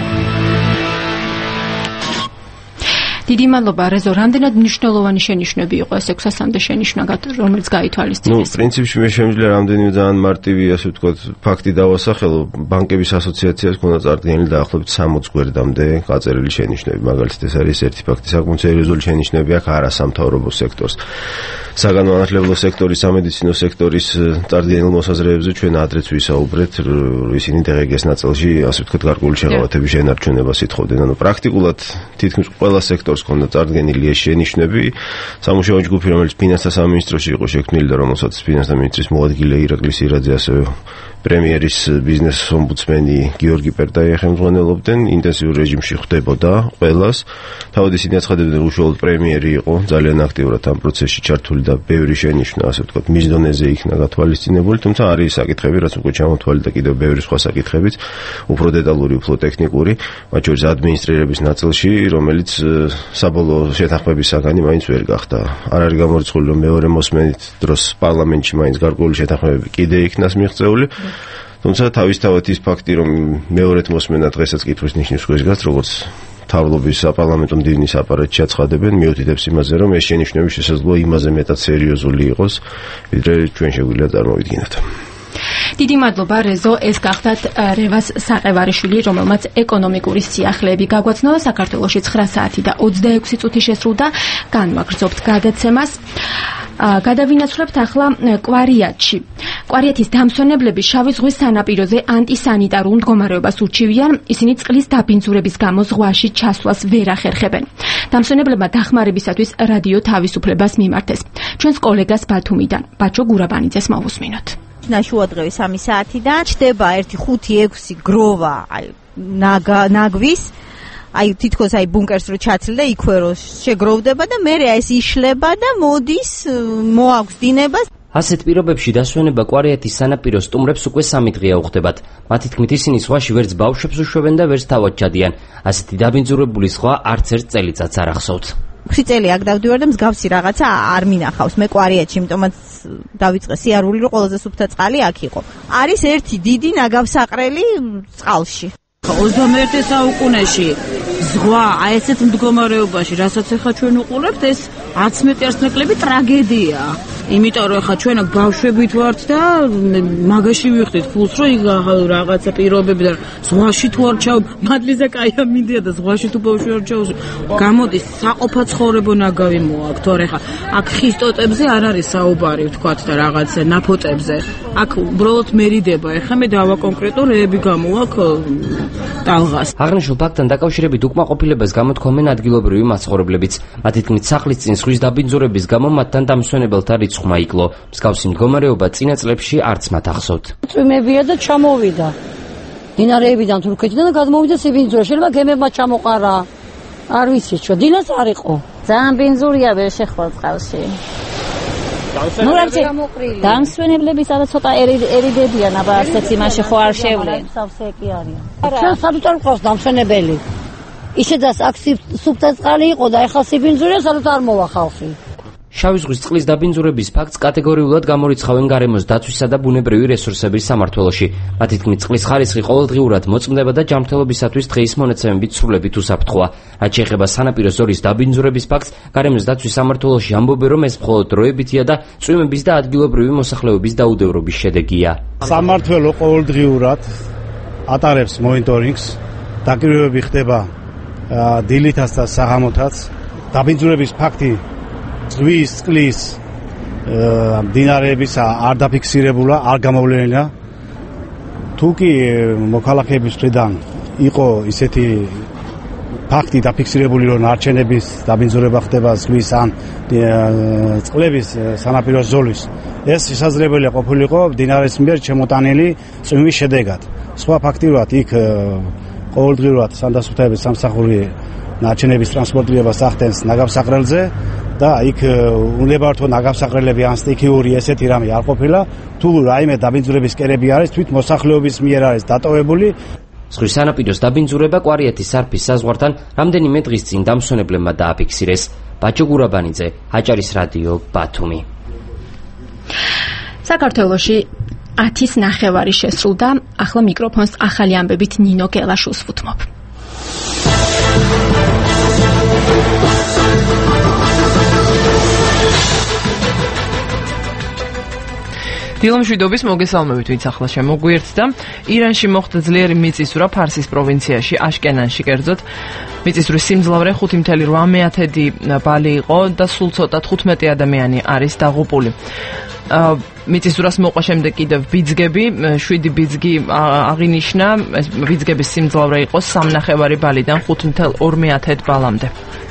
დიდი მადლობა რეზო, რამდენად მნიშვნელოვანი შენიშვნები იყო ეს ექვსი ასამდე შენიშვნა, რომელიც გაითვალისწინეს? ნუ, პრინციპში მე შემიძლია რამდენიმე ძალიან მარტივი, ასე ვთქვათ, ფაქტი დავასახელო. ბანკების ასოციაციას ქონდა წარდგენილი დაახლოებით სამოცი გვერდამდე გაწერილი შენიშვნები, მაგალითად ეს არის ერთი ფაქტი, საკმაოდ სერიოზული შენიშვნები აქვს არასამთავრობო სექტორს. საგანმანათლებლო სექტორის, სამედიცინო სექტორის წარდგენილ მოსაზრებებზე ჩვენ ადრეც ვისაუბრეთ, ისინი დღეგეს ნაწილში, ასე ვთქვათ, გარკვეული შეღავათების შენარჩუნებას ითხოვდნენ. ანუ პრაქტიკულად თითქმის ყველა სექტორს ქონდა წარდგენილი ეს შენიშვნები. სამუშაო ჯგუფი, რომელიც ფინანსთა სამინისტროში იყო შექმნილი და რომელსაც ფინანსთა მინისტრის მოადგილე ირაკლი სირაძე, ასევე პრემიერის ბიზნეს ომბუდსმენი გიორგი პერტაი ხელმძღვანელობდნენ, ინტენსიურ რეჟიმში ხვდებოდა ყველას. თავად ისინი აცხადებდნენ, რომ უშუალოდ პრემიერი იყო ძალიან აქტიურად ამ პროცესში ჩართული და ბევრი შენიშვნა, ასე ვთქვათ, მის დონეზე იქნა გათვალისწინებული, თუმცა არის საკითხები, რაც უკვე ჩამოთვალე და კიდევ ბევრი სხვა საკითხებიც, უფრო დეტალური, უფრო ტექნიკური, მათ შორის ადმინისტრირების ნაწილში, რომელიც საბოლოო შეთანხმების საგანი მაინც ვერ გახდა. არ არის გამორიცხული, რომ მეორე მოსმენით დროს პარლამენტში მაინც გარკვეული შეთანხმებები კიდე იქნას მიღწეული. თუმცა თავისთავად ის ფაქტი, რომ მეორედ მოსმენა დღესაც კითხვის ნიშნის ქვეშ დგას, როგორც მთავრობის საპარლამენტო მდივნის აპარატში აცხადებენ, მიუთითებს იმაზე, რომ ეს შენიშვნები შესაძლოა იმაზე მეტად სერიოზული იყოს, ვიდრე ჩვენ შეგვიძლია წარმოვიდგინოთ. დიდი მადლობა რეზო, ეს გახდათ რევას საყევარიშვილი, რომელმაც ეკონომიკური სიახლეები გაგვაცნოვა. საქართველოში ცხრა საათი და ოცდაექვსი წუთი შესრულდა, განვაგრძობთ გადაცემას. გადავინაცვლებთ ახლა კვარიატში. კვარიატის დამსვენებლები შავი ზღვის სანაპიროზე ანტისანიტარულ მდგომარეობას ურჩივიან, ისინი წყლის დაბინძურების გამო ზღვაში ჩასვლას ვერ ახერხებენ. დამსვენებლებმა დახმარებისათვის რადიო თავისუფლებას მიმართეს. ჩვენს კოლეგას ბათუმიდან, ბაჩო გურაბანიძეს მოვუსმინოთ. ნაშუადღევი სამი საათიდან ჩდება ერთი ხუთი ექვსი გროვა, აი ნაგვის, აი თითქოს აი ბუნკერს რო ჩაცლდა, იქვე რო შეგროვდება და მე ეს იშლება და მოდის, მოაქვს დინებას. ასეთ პირობებში დასვენება კვარიატის სანაპიროს სტუმრებს უკვე სამი დღეა უხდებათ. მათი თქმით, ისინი ზღვაში ვერც ბავშვებს უშვებენ და ვერც თავად ჩადიან. ასეთი დაბინძურებული ზღვა არც ერთ წელიწადს არ ახსოვთ. ხუთი წელი აქ დავდივარ და მსგავსი რაღაცა არ მინახავს მე კვარიატში, იმიტომაც დავიწყე სიარული, რომ ყველაზე სუფთა წყალი აქ იყო. არის ერთი დიდი ნაგავსაყრელი წყალში. ოცდამეერთე საუკუნეში ზღვა აი ესეთ მდგომარეობაში, რასაც ახლა ჩვენ უყურებთ, ეს არც მეტი არც ნაკლები ტრაგედია. იმიტომ რომ ახლა ჩვენ აქ ბავშვებით ვართ და მაგაში ვიხდით ფულს, რომ იქ რაღაცა პირობები და ზღვაში თუ არ ჩავ, მადლიზა კაია მინდია და ზღვაში თუ ბავშვი არ ჩავს, გამოდის საყოფაცხოვრებო ნაგავი მოაქვს, თორე ახლა აქ ხის ტოტებზე არ არის საუბარი, ვთქვათ და რაღაცა ნაფოტებზე. აქ უბრალოდ მერიდება. ახლა მე დავა კონკრეტულ რეები გამოვაქვს ტალღას. აღნიშნულ ფაქტთან დაკავშირებით უკმაყოფილებას გამოთქვამენ ადგილობრივი მაცხოვრებლებიც. მათი თქმით, სახლის წინ ზღვის დაბინძურების გამო მათთან დამსვენებელთა რიცხვმა იკლო. მსგავსი მდგომარეობა წინა წლებში არც მათ ახსოვთ. წვიმებია და ჩამოვიდა. დინარეებიდან თურქეთიდან და გადმოვიდა სიბინძურა. შეიძლება გემებმა ჩამოყარა. არ ვიცი, ჩვენ დინას არ იყო. ძალიან ბინძურია ვერ შეხვალ წყალში. ნუ რამე დამსვენებლების არა ცოტა ერიდებიან, აბა ასეც იმაში ხო არ შევლენ. სავსე კი არის. ჩვენ სადაც არ ყავს დამსვენებელი. ისედაც აქ სუფთა წყალი იყო და ეხლა სიბინძურია, სადაც არ მოვა ხალხი. შავი ზღვის წყლის დაბინძურების ფაქტს კატეგორიულად გამორიცხავენ გარემოს დაცვისა და ბუნებრივი რესურსების სამმართველოში. მათი თქმით, წყლის ხარისხი ყოველდღიურად მოწმდება და ჯანმრთელობისათვის დღეის მონაცემებით სრულებით უსაფრთხოა. რაც შეეხება სანაპირო ზოლის დაბინძურების ფაქტს, გარემოს დაცვის სამმართველოში ამბობენ, რომ ეს მხოლოდ დროებითია და წვიმების და ადგილობრივი მოსახლეობის დაუდევრობის შედეგია. სამმართველო ყოველდღიურად ატარებს მონიტორინგს, დაკავშირებები ხდება დილითაც და საღამოთაც. დაბინძურების ფაქტი ზღვის წყლის მდინარეების არ დაფიქსირებულა, არ გამოვლენილა. თუ კი მოქალაქეების მხრიდან იყო ისეთი ფაქტი დაფიქსირებული, რომ ნარჩენების დაბინძურება ხდება ზღვის ან წყლების სანაპირო ზოლის, ეს შესაძლებელია ყოფილიყო მდინარის მიერ შემოტანილი წვიმის შედეგად. სხვა ფაქტიურად იქ ყოველდღიურად სანდასუფთავების სამსახური ნარჩენების ტრანსპორტირებას ახდენს ნაგავსაყრელზე და იქ უნდა თქო ნაგავსაყრელები ან სტიქიური ესეთი რამე არ ყოფილა, თუ რაიმე დაბინძურების კერები არის თვით მოსახლეობის მიერ არის დატოვებული. ზღვის სანაპიროს დაბინძურება კვარიათის სარფის საზღვართან რამდენიმე დღის წინ დამსვენებლებმა დააფიქსირეს. ბაჭო გურაბანიძე, აჭარის რადიო, ბათუმი. საქართველოში ათის ნახევარი შესრულდა, ახლა მიკროფონს ახალი ამბებით ნინო გელაშვილს ვუთმობ. დილამშვიდობის მოგესალმებით, ვინც ახლა შემოგვიერთდა. ირანში მოხდა ძლიერი მიწისძვრა ფარსის პროვინციაში, აშკენანში კერძოდ. მიწისძვრის სიმძლავრე ხუთი კoma ოთხ ბალი იყო და სულ ცოტა თხუთმეტი ადამიანი არის დაღუპული. მიწისძვრას მოყვა შემდეგ კიდევ ბიძგები, შვიდი ბიძგი აღინიშნა, ეს ბიძგების სიმძლავრე იყო სამნახევარი ბალიდან ხუთი კoma ოთხ ბალამდე.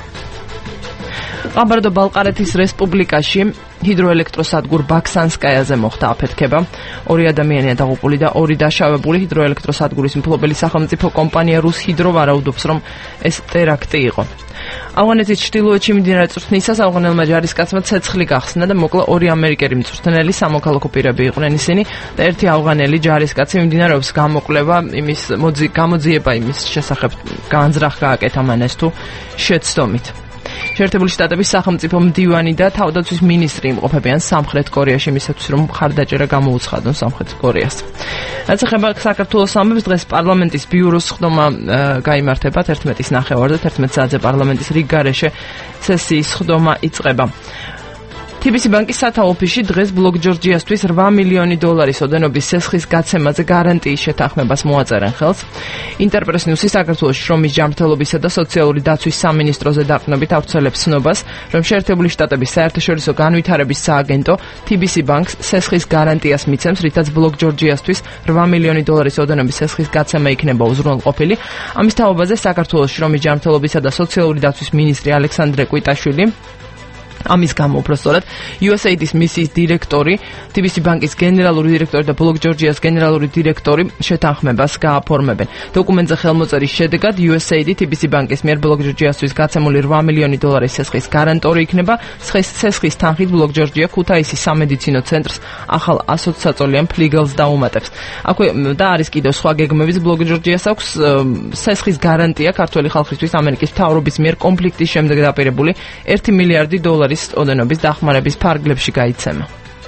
ყაბარდო-ბალყარეთის რესპუბლიკაში ჰიდროელექტროსადგურ ბაქსანსკაიაზე მოხდა აფეთქება. ორი ადამიანია დაღუპული და ორი დაშავებული. ჰიდროელექტროსადგურის მფლობელი სახელმწიფო კომპანია რუსჰიდრო ვარაუდობს, რომ ეს ტერაქტი იყო. ავღანეთის ჩრდილოეთში მიმდინარე წვრთნისას ავღანელმა ჯარისკაცმა ცეცხლი გახსნა და მოკლა ორი ამერიკელი მწვრთნელი, სამოქალაქო პირები იყვნენ ისინი და ერთი ავღანელი ჯარისკაცი. მიმდინარეობს გამოკვლევა იმის გამოძიება იმის შესახებ, განზრახ გააკეთა მან ეს თუ შეცდომით. შეერთებული შტატების სახელმწიფო მდივანი და თავდაცვის მინისტრი იმყოფებიან სამხრეთ კორეაში მისათვის, რომ მხარდაჭერა გამოუცხადონ სამხრეთ კორეას. რაც ეხება საქართველოს ამბებს, დღეს პარლამენტის ბიუროს სხდომა გაიმართება თერთმეტის ნახევარზე, თერთმეტ საათზე პარლამენტის რიგ გარეშე სესიის სხდომა იწყება. თი ბი სი ბანკის სათავო ოფისში დღეს ბლოკ ჯორჯიასთვის რვა მილიონი დოლარის ოდენობის სესხის გაცემაზე გარანტიის შეთანხმებას მოაწერენ ხელს. ინტერპრეს ნიუსი საქართველოს შრომის ჯანმრთელობისა და სოციალური დაცვის სამინისტროზე დაყრდნობით ავრცელებს ცნობას, რომ შეერთებული შტატების საერთაშორისო განვითარების სააგენტო თი ბი სი ბანკს სესხის გარანტიას მიცემს, რითაც ბლოკ ჯორჯიასთვის რვა მილიონი დოლარის ოდენობის სესხის გაცემა იქნება უზრუნველყოფილი. ამის თაობაზე საქართველოს შრომის ჯანმრთელობისა და სოციალური დაცვის მინისტრი ალექსანდრე კვიტაშვილი ამის გამო უბრალოდ იუ ეს ეი დის მისიის დირექტორი, თი ბი სი ბანკის გენერალური დირექტორი და ბლოკ ჯორჯიას გენერალური დირექტორი შეთანხმებას გააფორმებენ. დოკუმენტზე ხელმოწერის შედეგად იუ ეს ეი დი თი ბი სი ბანკის მიერ ბლოკ ჯორჯიასთვის გაცემული რვა მილიონი დოლარის სესხის გარანტორი იქნება. სესხის თანხით ბლოკ ჯორჯია ქუთაისის სამედიცინო ცენტრს ახალ ასოცსაწოლიან ფლიგელს დაუმატებს. აქვე და არის კიდევ სხვა გეგმებიც. ბლოკ ჯორჯიას აქვს სესხის გარანტია ქართველი ხალხისთვის ამერიკის მთავრობის მიერ კონფლიქტის შემდეგ დაპირებული ერთი მილიარდი დოლარი ოდენობის დახმარების ფარგლებში გაიცემა.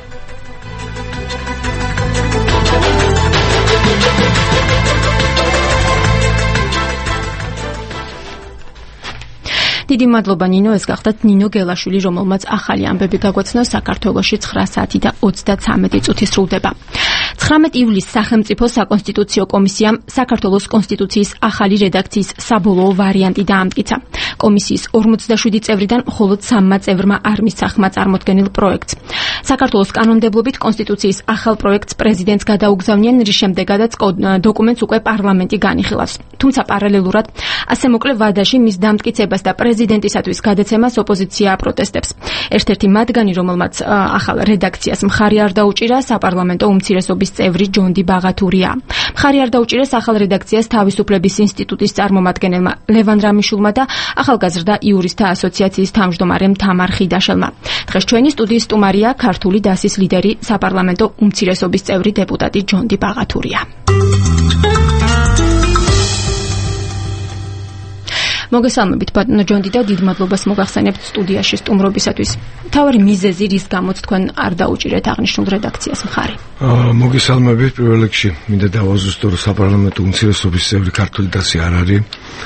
დიდი მადლობა ნინო, ეს გახდათ ნინო გელაშვილი, რომელმაც ახალი ამბები გაგვაცნო. საქართველოში ცხრა საათი და ოცდათვრამეტი წუთი სრულდება. ცხრამეტი ივლისს სახელმწიფო საკონსტიტუციო კომისიამ საქართველოს კონსტიტუციის ახალი რედაქციის საბოლოო ვარიანტი დაამტკიცა. კომისიის ორმოცდაშვიდი წევრიდან მხოლოდ სამმა წევრმა არ მისცახმა წარმოდგენილ პროექტს. საქართველოს კანონმდებლობით კონსტიტუციის ახალ პროექტს პრეზიდენტს გადაუგზავნიან, რის შემდეგაც დოკუმენტს უკვე პარლამენტი განიხილავს. თუმცა პარალელურად ასე მოკლე ვადაში მის დამტკიცებას და პრეზიდენტისათვის გადაცემას ოპოზიცია აპროტესტებს. ერთ-ერთი მათგანი, რომელმაც ახალ რედაქციას მხარი არ დაუჭირა, საპარლამენტო უმცირესობის წევრი ჯონდი ბაღათურია. მხარი არ დაუჭირეს ახალ რედაქციას თავისუფლების ინსტიტუტის წარმომადგენელმა ლევან რამიშულმა და ახალგაზრდა იურისტთა ასოციაციის თავმჯდომარემ თამარ ხიდაშელმა. დღეს ჩვენი სტუდიის სტუმარია ქართული დასის ლიდერი, საპარლამენტო უმცირესობის წევრი დეპუტატი ჯონდი ბაღათურია. მოგესალმებით ბატონო ჯონდი და დიდ მადლობას მოგახსენებთ სტუდიაში სტუმრობისათვის. მთავარი მიზეზი, რის გამოც თქვენ არ დაუჭირეთ აღნიშნულ რედაქციას მხარი? მოგესალმებით, პირველ რიგში მინდა დავაზუსტო, რომ საპარლამენტო უმცირესობის წევრი ქართული დასი არ არის.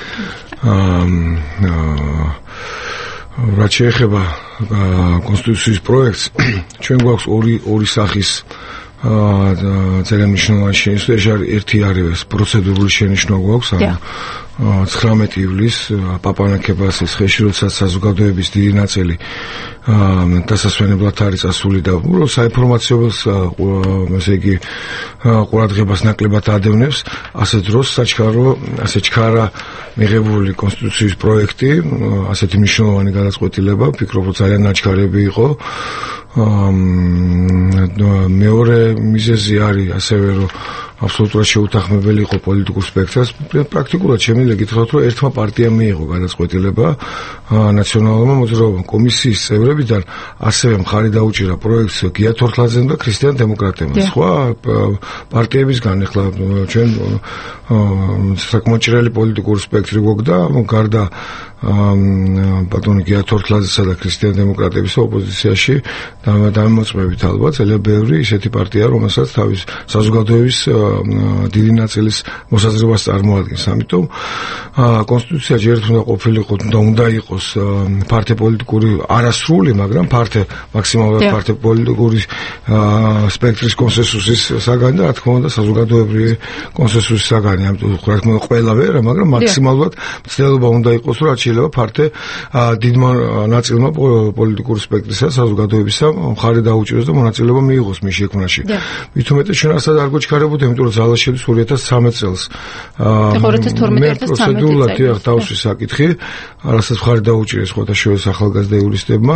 რაც შეეხება კონსტიტუციის პროექტს, ჩვენ გვაქვს ორი ორი სახის ძალიან მნიშვნელოვანი შეცდომა. ერთი არის პროცედურული შენიშვნა გვაქვს, ანუ ცხრამეტი ივლისს პაპანაკებასის ხეში, როდესაც საზოგადოების დიდი ნაწილი დასასვენებლად არის წასული და საინფორმაციო ესე იგი ყურადღებას ნაკლებად ადევნებს, ასე დროს საჩქარო, ასე ჩქარა მიღებული კონსტიტუციის პროექტი, ასეთი მნიშვნელოვანი გადაწყვეტილება, ვფიქრობ, რომ ძალიან ნაჩქარები იყო. მეორე მიზეზი არის ასევე, რომ აბსოლუტურად შეუთანხმებელი იყო პოლიტიკურ სპექტრს. პრაქტიკულად შემიძლია გითხრათ, რომ ერთმა პარტიამ მიიღო გადაწყვეტილება ნაციონალურმა მოძრაობამ კომისიის წევრებიდან ასევე მხარი დაუჭირა პროექტს გია თორთლაძემ და ქრისტიან დემოკრატებმა. სხვა პარტიებისგან ახლა ჩვენ საკმაოდ ჭრელი პოლიტიკური სპექტრი გვაქვს და გარდა ბატონი გია თორთლაძესა და ქრისტიან დემოკრატების ოპოზიციაში დამოწმებით ალბათ ძალიან ბევრი ისეთი პარტია, რომელსაც თავის საზოგადოების დიდი ნაწილის მოსაზრებას წარმოადგენს. ამიტომ კონსტიტუცია ჯერ უნდა ყოფილიყო და უნდა იყოს ფართე პოლიტიკური არასრული, მაგრამ ფართე მაქსიმალურად ფართე პოლიტიკური სპექტრის კონსენსუსის საგანი და რა თქმა უნდა საზოგადოებრივი კონსენსუსის საგანი. ამიტომ რა თქმა უნდა ყველა ვერა, მაგრამ მაქსიმალურად მცდელობა უნდა იყოს, რომ რაც შეიძლება ფართე დიდმა ნაწილმა პოლიტიკური სპექტრისა საზოგადოებისა მხარი დაუჭიროს და მონაწილეობა მიიღოს მის შექმნაში. მით უმეტეს ჩვენ ასად არ გვეჩქარებოდა, იმიტომ რომ ძალა შედის ორი ათას ცხრამეტ წელს. მე პროცედურულად იახ თავში საკითხი, რასაც მხარი დაუჭირეს ხოთაშოვის ახალგაზრდა იურისტებმა.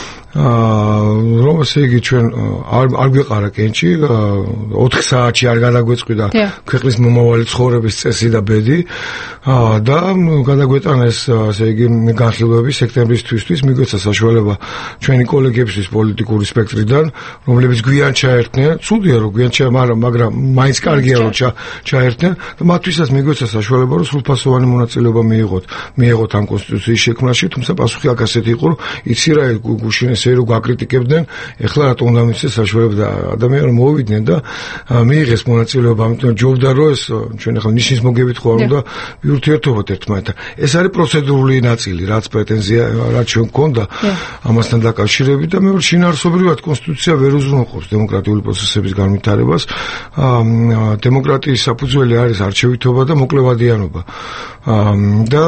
რომ ესე იგი ჩვენ არ არ გვეყარა კენჭი ოთხ საათში არ გადაგვეწყვიდა ქვეყნის მომავალი ცხოვრების წესი და ბედი და გადაგვეტანეს ესე იგი განხილვები სექტემბრისთვის მიგვეცა საშუალება ჩვენი კოლეგებისთვის პოლიტიკური სპექტრიდან რომლებიც გვიან ჩაერთნენ ცუდია რომ გვიან ჩაერთნენ მაგრამ მაინც კარგია რომ ჩაერთნენ და მათთვისაც მიგვეცა საშუალება რომ სრულფასოვანი მონაწილეობა მიიღოთ მიიღოთ ამ კონსტიტუციის შექმნაში თუმცა პასუხი აქ ასეთი იყო რომ იცი რა გუშინ ესე რომ გაკრიტიკებდნენ, ეხლა რატომ უნდა მისცეს საშუალება და ადამიანები მოვიდნენ და მიიღეს მონაწილეობა, ამიტომ ჯობდა რომ ეს ჩვენ ახლა ნიშნის მოგებით ხო არ უნდა ვიურთიერთობოთ ერთმანეთთან. ეს არის პროცედურული ნაწილი, რაც პრეტენზია რაც ჩვენ გქონდა ამასთან დაკავშირებით და მეორე შინაარსობრივად კონსტიტუცია ვერ უზრუნველყოფს დემოკრატიული პროცესების განვითარებას. დემოკრატიის საფუძველი არის არჩევითობა და მოკლევადიანობა. და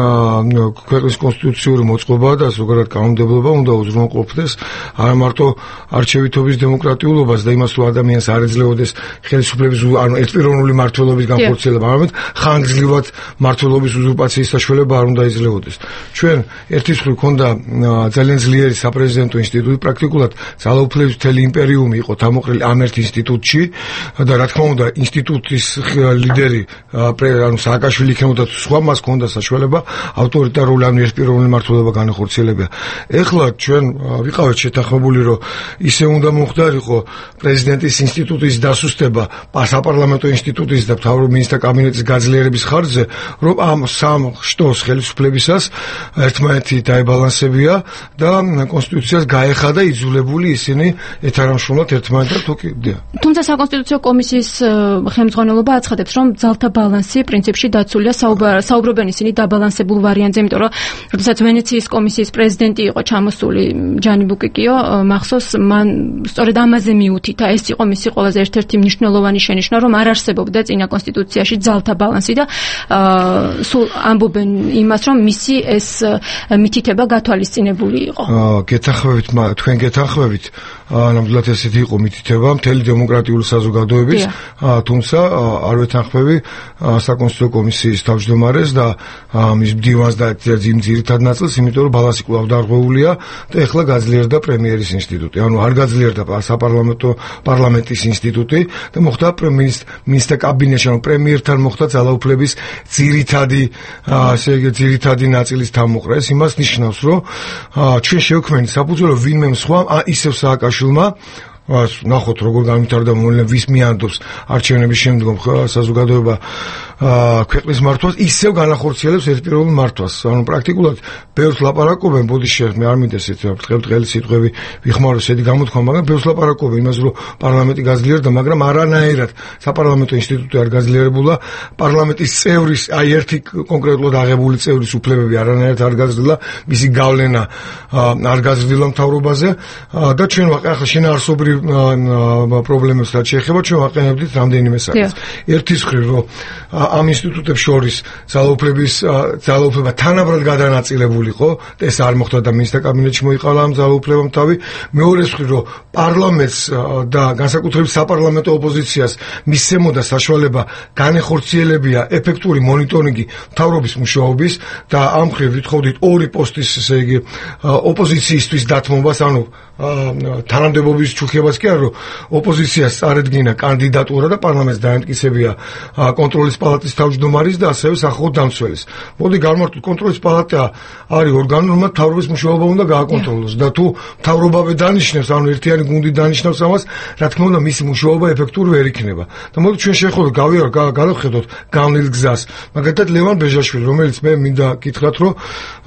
ქვეყნის კონსტიტუციური მოწყობა და ზოგადად კანონმდებლობა უნდა უზრუნველყოფდეს არა მარტო არჩევითობის დემოკრატიულობას და იმას რომ ადამიანს არ ეძლეოდეს ხელისუფლების ანუ ერთპიროვნული მმართველობის განხორციელება, არამედ ხანგრძლივად მმართველობის უზურპაციის საშუალება არ უნდა იძლეოდეს. ჩვენ ერთის მხრივ ქონდა ძალიან ძლიერი საპრეზიდენტო ინსტიტუტი, პრაქტიკულად ძალაუფლების მთელი იმპერიუმი იყო თავმოყრილი ამ ერთ ინსტიტუტში და რა თქმა უნდა ინსტიტუტის ლიდერი ანუ სააკაშვილი იქნებოდა სხვა მას ქონდა საშუალება ავტორიტარული ანუ ერთპიროვნული მმართველობა განახორციელებია. ეხლა ჩვენ ვიყავით შეთანხმებული რომ ისე უნდა მომხდარიყო პრეზიდენტის ინსტიტუტის დასუსტება საპარლამენტო ინსტიტუტის და მთავრობის მინისტრთა კაბინეტის გაძლიერების ხარჯზე რომ ამ სამ შტოს ხელისუფლებისას ერთმანეთი დაებალანსებია და კონსტიტუციას გაეხადა იძულებული ისინი ეთანამშრომლად ერთმანეთთან თუ კი თუმცა საკონსტიტუციო კომისიის ხელმძღვანელობა აცხადებს რომ ძალთა ბალანსი პრინციპში დაცულია საუბრობენ ისინი დაბალანსებულ ვარიანტზე იმიტომ რომ როდესაც ვენეციის კომისიის პრეზიდენტი იყო ჩამოსული ჯანი ბუკიკიო მახსოვს მან სწორედ ამაზე მიუთითა ეს იყო მისი ყველაზე ერთ-ერთი მნიშვნელოვანი შენიშვნა რომ არ არსებობდა წინა კონსტიტუციაში ძალთა ბალანსი და სულ ამბობენ იმას რომ მისი ეს მითითება გათვალისწინებული იყო. გეთანხმებით თქვენ გეთანხმებით ნამდვილად ესეთი იყო მითითება მთელი დემოკრატიული საზოგადოების თუმცა არ ვეთანხმები საკონსტიტუციო კომისიის თავმჯდომარეს და მის მდივანს და იმ ძირითად ნაწილს იმიტომ რომ ბალანსი კვლავ დარღვეულია და ეხლა გაძლიერდა პრემიერის ინსტიტუტი. ანუ არ გაძლიერდა საპარლამენტო პარლამენტის ინსტიტუტი და მოხდა მინისტრთა კაბინეტში, ანუ პრემიერთან მოხდა ძალაუფლების ძირითადი, ასე იგი ძირითადი ნაწილის თავმოყრა. ეს იმას ნიშნავს, რომ ჩვენ შევქმნით საფუძველი ვინმე სხვა ისევ სააკაშვილმა ნახოთ როგორ განვითარდა მოვლენა ვის მიანდობს არჩევნების შემდგომ საზოგადოება ქვეყნის მართვას ისევ განახორციელებს ერთპიროვნულ მართვას. ანუ პრაქტიკულად ბევრს ლაპარაკობენ, ბოდიში მე არ მინდა ესეთი ბრწყევ-ბრწყელი სიტყვები ვიხმარო, ესეთი გამოთქვა, მაგრამ ბევრს ლაპარაკობენ იმაზე, რომ პარლამენტი გაძლიერდა, მაგრამ არანაირად საპარლამენტო ინსტიტუტი არ გაძლიერებულა, პარლამენტის წევრის, აი ერთი კონკრეტულად აღებული წევრის უფლებები არანაირად არ გაძლიერდა, მისი გავლენა არ გაძლიერდა მთავრობაზე და ჩვენ ახლა შინაარსობრივ პრობლემებს რაც შეეხება, ჩვენ ვაყენებდით რამდენიმე საკითხს. ერთის მხრივ, რომ ამ ინსტიტუტებს შორის ძალაუფლების ძალაუფლება თანაბრად გადანაწილებულიყო, ეს არ მოხდა და მინისტრთა კაბინეტში მოიყალა ამ ძალაუფლებამ თავი. მეორეს მხრივ, რომ პარლამენტს და განსაკუთრებით საპარლამენტო ოპოზიციას მისცემოდა საშუალება განეხორციელებია ეფექტური მონიტორინგი მთავრობის მუშაობის და ამ მხრივ ვითხოვდით ორი პოსტის, ესე იგი, ოპოზიციისთვის დათმობას, ანუ თანამდებობის ჩუქებას კი არა, რომ ოპოზიციას წარედგინა კანდიდატურა და პარლამენტს დაემტკიცებია კონტროლის პალატის თავმჯდომარის და ასევე სახალხო დამცველის. მოდი გამართოთ, კონტროლის პალატა არის ორგანო, რომელმაც მთავრობის მუშაობა უნდა გააკონტროლოს და თუ მთავრობავე დანიშნავს, ანუ ერთიანი გუნდი დანიშნავს ამას, რა თქმა უნდა, მისი მუშაობა ეფექტური ვერ იქნება. და მოდი ჩვენ შევხედოთ, გავხედოთ გავლილ გზას. მაგალითად, ლევან ბეჟაშვილი, რომელიც მე მინდა გითხრათ, რომ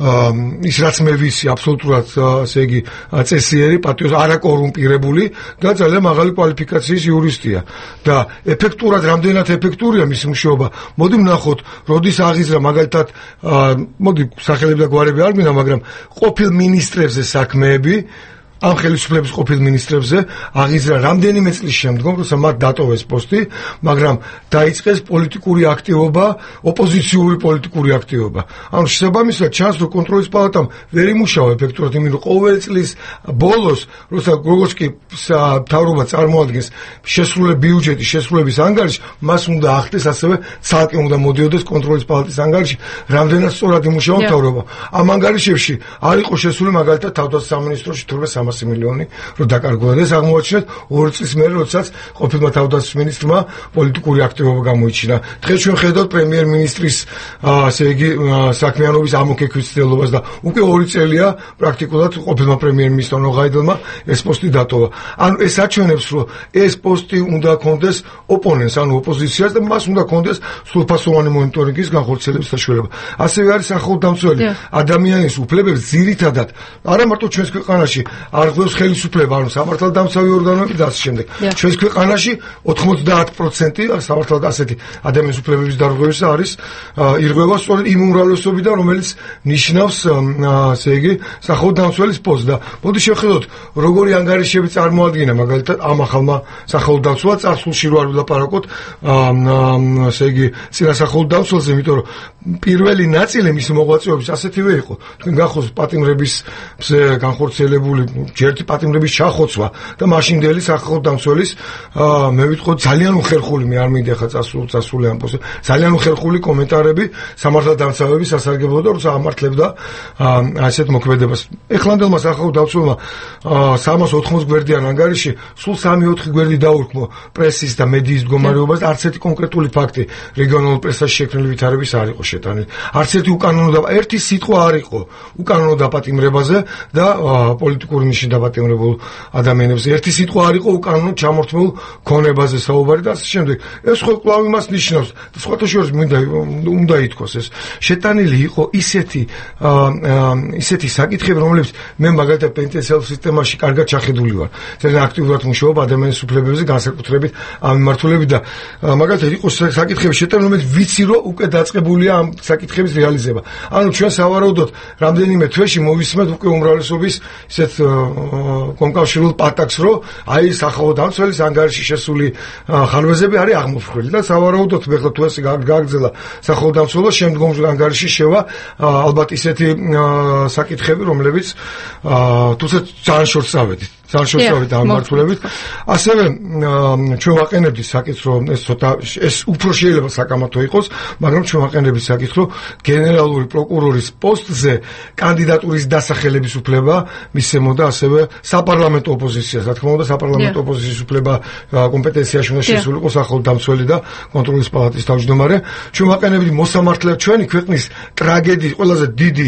ის რაც მე ვიცი, აბსოლუტურად, ასე იგი, წესიერი, პატიოს არაკორუმპირებული და ძალიან მაღალი კვალიფიკაციის იურისტია. და ეფექტურად, რამდენად ეფექტურია მისი მუშაობა, მოდი ვნახოთ, როდის აღიზრდა მაგალითად, მოდი სახელები და გვარები არ მინდა, მაგრამ ყოფილ მინისტრებზე საქმეები, ამ ხელისუფლების ყოფილ მინისტრებზე აღიზრდა რამდენიმე წლის შემდგომ, როცა მათ დატოვეს პოსტი, მაგრამ დაიწყეს პოლიტიკური აქტივობა, ოპოზიციური პოლიტიკური აქტივობა. ანუ შესაბამისად ჩანს, რომ კონტროლის პალატამ ვერ იმუშავა ეფექტურად, იმიტომ რომ ყოველ წლის ბოლოს, როცა როგორც კი მთავრობა წარმოადგენს შესრულებული ბიუჯეტის შესრულების ანგარიში, მას უნდა ახდეს ასევე ცალკე უნდა მოდიოდეს კონტროლის პალატის ანგარიში, რამდენად სწორად იმუშავა მთავრობა. ამ ანგარიშებში არ იყო შესული მაგალითად თავდაცვის სამინისტროში თურმე სამასი მილიონი, რომ დაკარგულად ეს აღმოაჩინეთ ორი წლის მერე, როდესაც ყოფილმა თავდაცვის მინისტრმა პოლიტიკური აქტივობა გამოიჩინა. დღეს ჩვენ ხედავთ პრემიერ-მინისტრის ასე იგი საქმიანობის ამოქეკვის ცდილობას და უკვე ორი წელია პრაქტიკულად ყოფილმა პრემიერ-მინისტრმა ნოღაიდელმა ეს პოსტი დატოვა. ანუ ეს აჩვენებს, რომ ეს პოსტი უნდა კონდეს ოპონენტს, ანუ ოპოზიციას და მას უნდა კონდეს სრულფასოვანი მონიტორინგის განხორციელების საშუალება. ასევე არის სახალხო დამცველი ადამიანის უფლებებს ძირითადად არა მარტო ჩვენს ქვეყანაში არღვევს ხელისუფლება, ანუ სამართალდამცავი ორგანოები და ასე შემდეგ. ჩვენს ქვეყანაში ოთხმოცდაათ პროცენტი სამართალ ასეთი ადამიანის უფლებების დარღვევისა არის ირღვევა სწორედ იმ უმრავლესობიდან, რომელიც ნიშნავს ასე იგი სახალხო დამცველის პოსტს და მოდი შევხედოთ, როგორი ანგარიშები წარმოადგენა მაგალითად ამ ახალმა სახალხო დამცველად წარსულში რო არ ვილაპარაკოთ ასე იგი წინა სახალხო დამცველზე, იმიტომ რომ პირველი ნაწილი მისი მოღვაწეობის ასეთივე იყო. თქვენ გახსოვთ პატიმრების განხორციელებული ჯერთი პატიმრების ჩახოცვა და მაშინდელი სახალხო დამცველის მე ვიტყოდ ძალიან უხერხული, მე არ მინდა ხა წასულ წასული ამ პოსტზე, ძალიან უხერხული კომენტარები სამართალდამცავების სასარგებლოდ და როცა ამართლებდა ასეთ მოქმედებას. ეხლანდელმა სახალხო დამცველმა სამას ოთხმოცი გვერდიან ანგარიში სულ სამი ოთხი გვერდი დაურქმო პრესის და მედიის მდგომარეობას და არც ერთი კონკრეტული ფაქტი რეგიონულ პრესაში შექმნილი ვითარების არ იყო შეტანილი. არც ერთი უკანონო და ერთი სიტყვა არ იყო უკანონო დაპატიმრებაზე და პოლიტიკური ნიშნით დაპატიმრებულ ადამიანებზე. ერთი სიტყვა არ იყო უკანონო ჩამორთმეულ ქონებაზე საუბარი და ასე შემდეგ. ეს ხო კვლავ იმას ნიშნავს და სხვათა შორის მინდა უნდა ითქვას, ეს შეტანილი იყო ისეთი ისეთი საკითხები, რომლებიც მე მაგალითად პენიტენციარულ სისტემაში კარგად ჩახედული ვარ. ძალიან აქტიურად მუშაობ ადამიანის უფლებებზე, განსაკუთრებით ამ მიმართულებით და მაგალითად იყო საკითხები შეტანილი, რომელიც ვიცი რომ უკვე დაწყებულია ამ საკითხების რეალიზება. ანუ ჩვენ სავარაუდოდ რამდენიმე თვეში მოვისმენთ უკვე უმრავლესობის ისეთ კონკავშირულ პატაკს, რომ აი სახალხო დამცველის ანგარიში შესული ხარვეზები არის აღმოფხვრილი და სავარაუდოდ მეხლა თუ ესე გააგრძელა სახალხო დამცველობა, შემდგომში ანგარიში შევა ალბათ ისეთი საკითხები, რომლებიც თუცად ძალიან შორს წავედით. ძალიან შორს წავედით ამ მიმართულებით. ასევე ჩვენ ვაყენებთ საკითხს, რომ ეს ცოტა ეს უფრო შეიძლება საკამათო იყოს, მაგრამ ჩვენ ვაყენებთ საკითხს, რომ გენერალური პროკურორის პოსტზე კანდიდატურის დასახელების უფლება მისცემოდა ასევე საპარლამენტო ოპოზიციას. რა თქმა უნდა, საპარლამენტო ოპოზიციის უფლება კომპეტენციაში უნდა შესულიყო სახალხო დამცველი და კონტროლის პალატის თავმჯდომარე. ჩვენ ვაყენებთ მოსამართლე ჩვენი ქვეყნის ტრაგედიის ყველაზე დიდი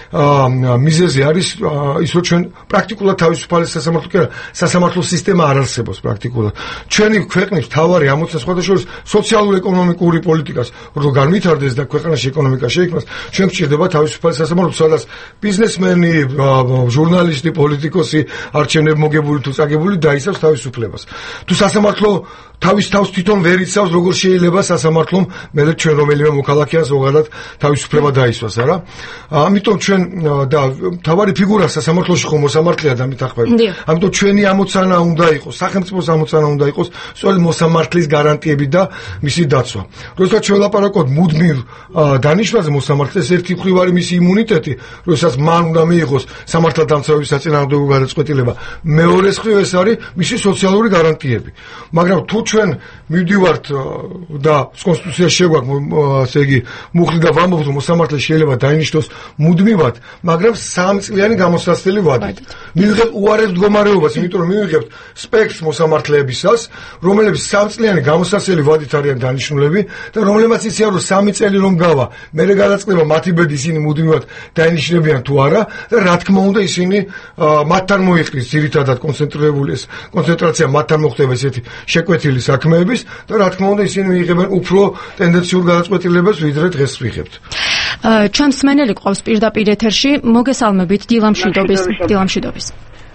მიზეზი არის ის, რომ ჩვენ პრაქტიკულად თავისუფალი სასამართლო კი არა, სასამართლო სისტემა არ არსებობს პრაქტიკულად. ჩვენი ქვეყნის მთავარი ამოცანა სხვათა შორის სოციალურ-ეკონომიკური პოლიტიკას რო განვითარდეს და ქვეყანაში ეკონომიკა შეიქმნას, ჩვენ გვჭირდება თავისუფალი სასამართლო, სადაც ბიზნესმენი, ჟურნალისტი, პოლიტიკოსი, არჩევნებ მოგებული თუ წაგებული დაიცავს თავისუფლებას. თუ სასამართლო თავის თავს თვითონ ვერ იცავს, როგორ შეიძლება სასამართლომ მერე ჩვენ რომელიმე მოქალაქეას ზოგადად თავისუფლება დაისვას, არა? ამიტომ ჩვენ და თავარი ფიგურა სასამართლოში ხომ მოსამართლეა და მითახვები. ამიტომ ჩვენი ამოცანა უნდა იყოს, სახელმწიფოს ამოცანა უნდა იყოს სწორედ მოსამართლის გარანტიები და მისი დაცვა. როდესაც ჩვენ ვლაპარაკობთ მუდმივ დანიშვნაზე მოსამართლეს, ერთი მხრივ არის მისი იმუნიტეტი, როდესაც მან უნდა მიიღოს სამართალდამცავების საწინააღმდეგო გადაწყვეტილება. მეორე მხრივ ეს არის მისი სოციალური გარანტიები. მაგრამ თუ ჩვენ მივდივართ და კონსტიტუციაში შეგვაქვს ასე იგი მუხლი და ვამბობთ რომ მოსამართლე შეიძლება დაინიშნოს მუდმივად, მაგრამ სამი წლიანი გამოსაცდელი ვადით. მივიღებთ უარეს მდგომარეობას, იმიტომ რომ მივიღებთ სპექტრს მოსამართლეებისას, რომლებიც სამი წლიანი გამოსაცდელი ვადით არიან დანიშნულები და რომლებიც იციან რომ სამი წელი რომ გავა, მერე გადაწყდება მათი ბედი ისინი მუდმივად დაინიშნებიან თუ არა და რა თქმა უნდა ისინი მათთან მოიყრის ძირითადად კონცენტრირებული ეს კონცენტრაცია მათთან მოხდება ესეთი შეკვეთილი საქმეების და რა თქმა უნდა ისინი მიიღებენ უფრო ტენდენციურ გადაწყვეტილებას ვიდრე დღეს ვიღებთ. ჩვენს მსმენელი ყავს პირდაპირ ეთერში, მოგესალმებით დილამშვიდობის, დილამშვიდობის.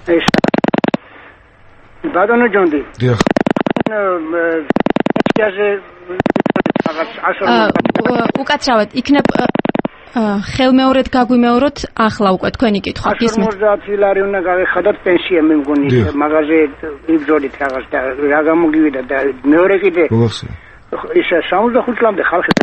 ბატონო ჯონდი. დიახ. უკაცრავად იქნებ ხელმეორედ გაგვიმეოროთ ახლა უკვე თქვენი კითხვა გისმენთ. ორმოცდაათი ლარი უნდა გავეხადოთ პენსია მე მგონი მაღაზე იბრძოლით რაღაც და რა გამოგივიდა და მეორე კიდე ის სამოცდახუთი წლამდე ხალხი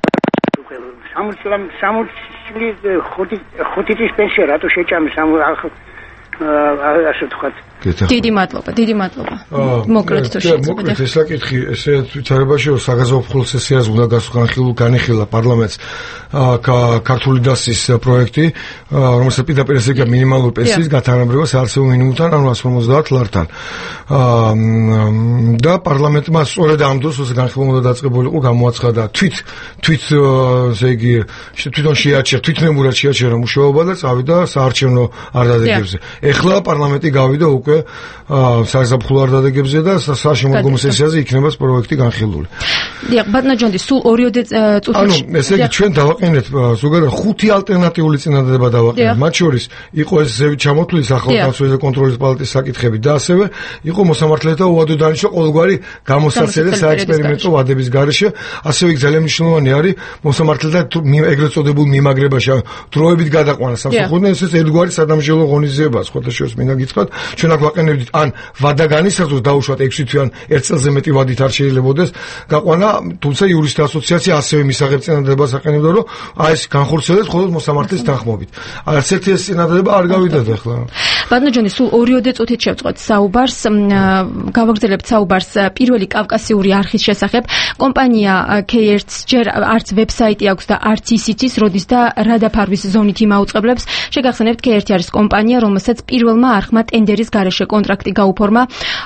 სამოცდახუთი წლის პენსია რატო შეჭამეს ამ ასე თქვა დიდი მადლობა, დიდი მადლობა. მოკლედ თუ შეძლებთ. მოკლედ ეს საკითხი ესე ვითარებაში რომ საგაზაფხულო სესიაზე უნდა განხილულ განიხილა პარლამენტს ქართული დასის პროექტი, რომელსაც პირდაპირ ესე იგი მინიმალური პენსიის გათანაბრება საარსებო მინიმუმთან, ანუ εκατს ორმოცდაათ ლართან. და პარლამენტმა სწორედ ამ დროს όσο განხილვა უნდა დაწყებულიყო გამოაცხადა თვით თვით ესე იგი თვითონ შეაჩერა თვითნებურად შეაჩერა მუშაობა და წავიდა საარჩევნო არდადეგებზე. ეხლა პარლამენტი გავიდა უკვე საგაზაფხულო არდადეგებზე და საშემოდგომო სესიაზე იქნება პროექტი განხილული. დიახ, ბატონო ჯონდი, სულ ორიოდე წუთში. ანუ ესე იგი ჩვენ დავაყენეთ ზოგადად ხუთი ალტერნატიული წინადადება დავაყენეთ. მათ შორის იყო ეს ზევით ჩამოთვლილი სახელმწიფო კონტროლის პალატის საკითხები და ასევე იყო მოსამართლეთა უადო დანიშნვა ყოველგვარი გამოსაცდელი საექსპერიმენტო ვადების გარეშე. ასევე იქ ძალიან მნიშვნელოვანი არის მოსამართლეთა ეგრეთ წოდებულ მიმაგრებაში დროებით გადაყვანა სამსახურიდან, ესეც ერთგვარი სადამჟელო ღონისძიებაა. სხვათა შორის მინდა გითხრათ, ჩვენ აქ ვაყენებდით ან ვადა განისაზღვროს დაუშვათ ექვსი თვე ან ერთ წელზე მეტი ვადით არ შეიძლებაოდეს გაყვანა, თუმცა იურისტთა ასოციაცია ასევე მისაღებ წინადადებას აყენებდა, რომ აი ეს განხორციელდეს მხოლოდ მოსამართლის თანხმობით. არც ერთი ეს წინადადება არ გავიდათ ახლა. ბატონო ჯონი, სულ ორიოდე წუთით შევწყვეტ საუბარს, გავაგრძელებთ საუბარს პირველი კავკასიური არხის შესახებ. კომპანია კეი ერთს ჯერ არც ვებსაიტი აქვს და არც ისიც ის როდის და რა დაფარვის ზონით იმაუწყებლებს. შეგახსენებთ, კეი ერთი არის კომპანია, რომელსაც პირველმა არხმა ტენდერის გარეშე კონტრაქტი გაუფორმა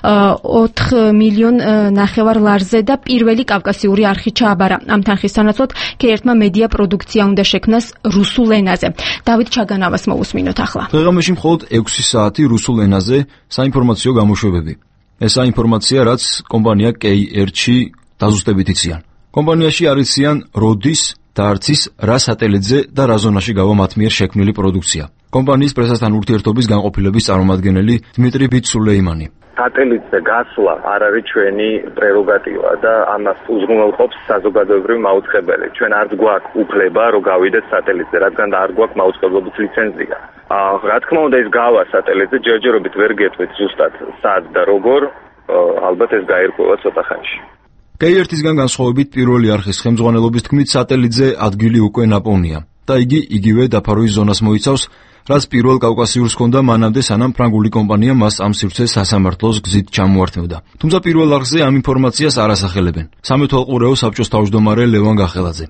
ოთხ მილიონ ნახევარ ლარზე და პირველი კავკასიური არხი ჩააბარა. ამ თანხის სანაცვლოდ კეი ერთმა მედია პროდუქცია უნდა შექმნას რუსულ ენაზე. დავით ჩაგანავას მოусმინოთ ახლა. დღეღამეში მხოლოდ ექვსი საათი რუსულ ენაზე საინფორმაციო გამოშვებები. ეს საინფორმაცია, რაც კომპანია კეი ერთში დაზუსტებით იციან. კომპანიაში არ იციან როდის და არც ის რა სატელიტზე და რა ზონაში გავა მათ მიერ შექმნილი პროდუქცია. კომპანიის პრესასთან ურთიერთობის განყოფილების წარმომადგენელი დმიტრი ბიცულეიმანი. სატელიტზე გასვლა არ არის ჩვენი პრეროგატივა და ამას უზრუნველყოფს საზოგადოებრივი მაუწყებელი. ჩვენ არც გვაქვს უფლება რომ გავიდეთ სატელიტზე, რადგან არ გვაქვს მაუწყებლობის ლიცენზია. რა თქმა უნდა ის გავა სატელიტზე ჯერჯერობით ვერ გეტყვით ზუსტად სად და როგორ, ალბათ ეს გაირკვევა ცოტა ხანში. კეი ერთისგან განსხვავებით პირველი არხის ხელმძღვანელობის თქმით სატელიტზე ადგილი უკვე ნაპოვნია და იგი იგივე დაფარვის ზონას მოიცავს, რაც პირველ კავკასიურს ჰქონდა მანამდე, სანამ ფრანგული კომპანია მას ამ სივრცეს სასამართლოს გზით ჩამოართმევდა. თუმცა პირველ არხზე ამ ინფორმაციას არ ასახელებენ. სამეთვალყურეო საბჭოს თავმჯდომარე ლევან გახელაძე.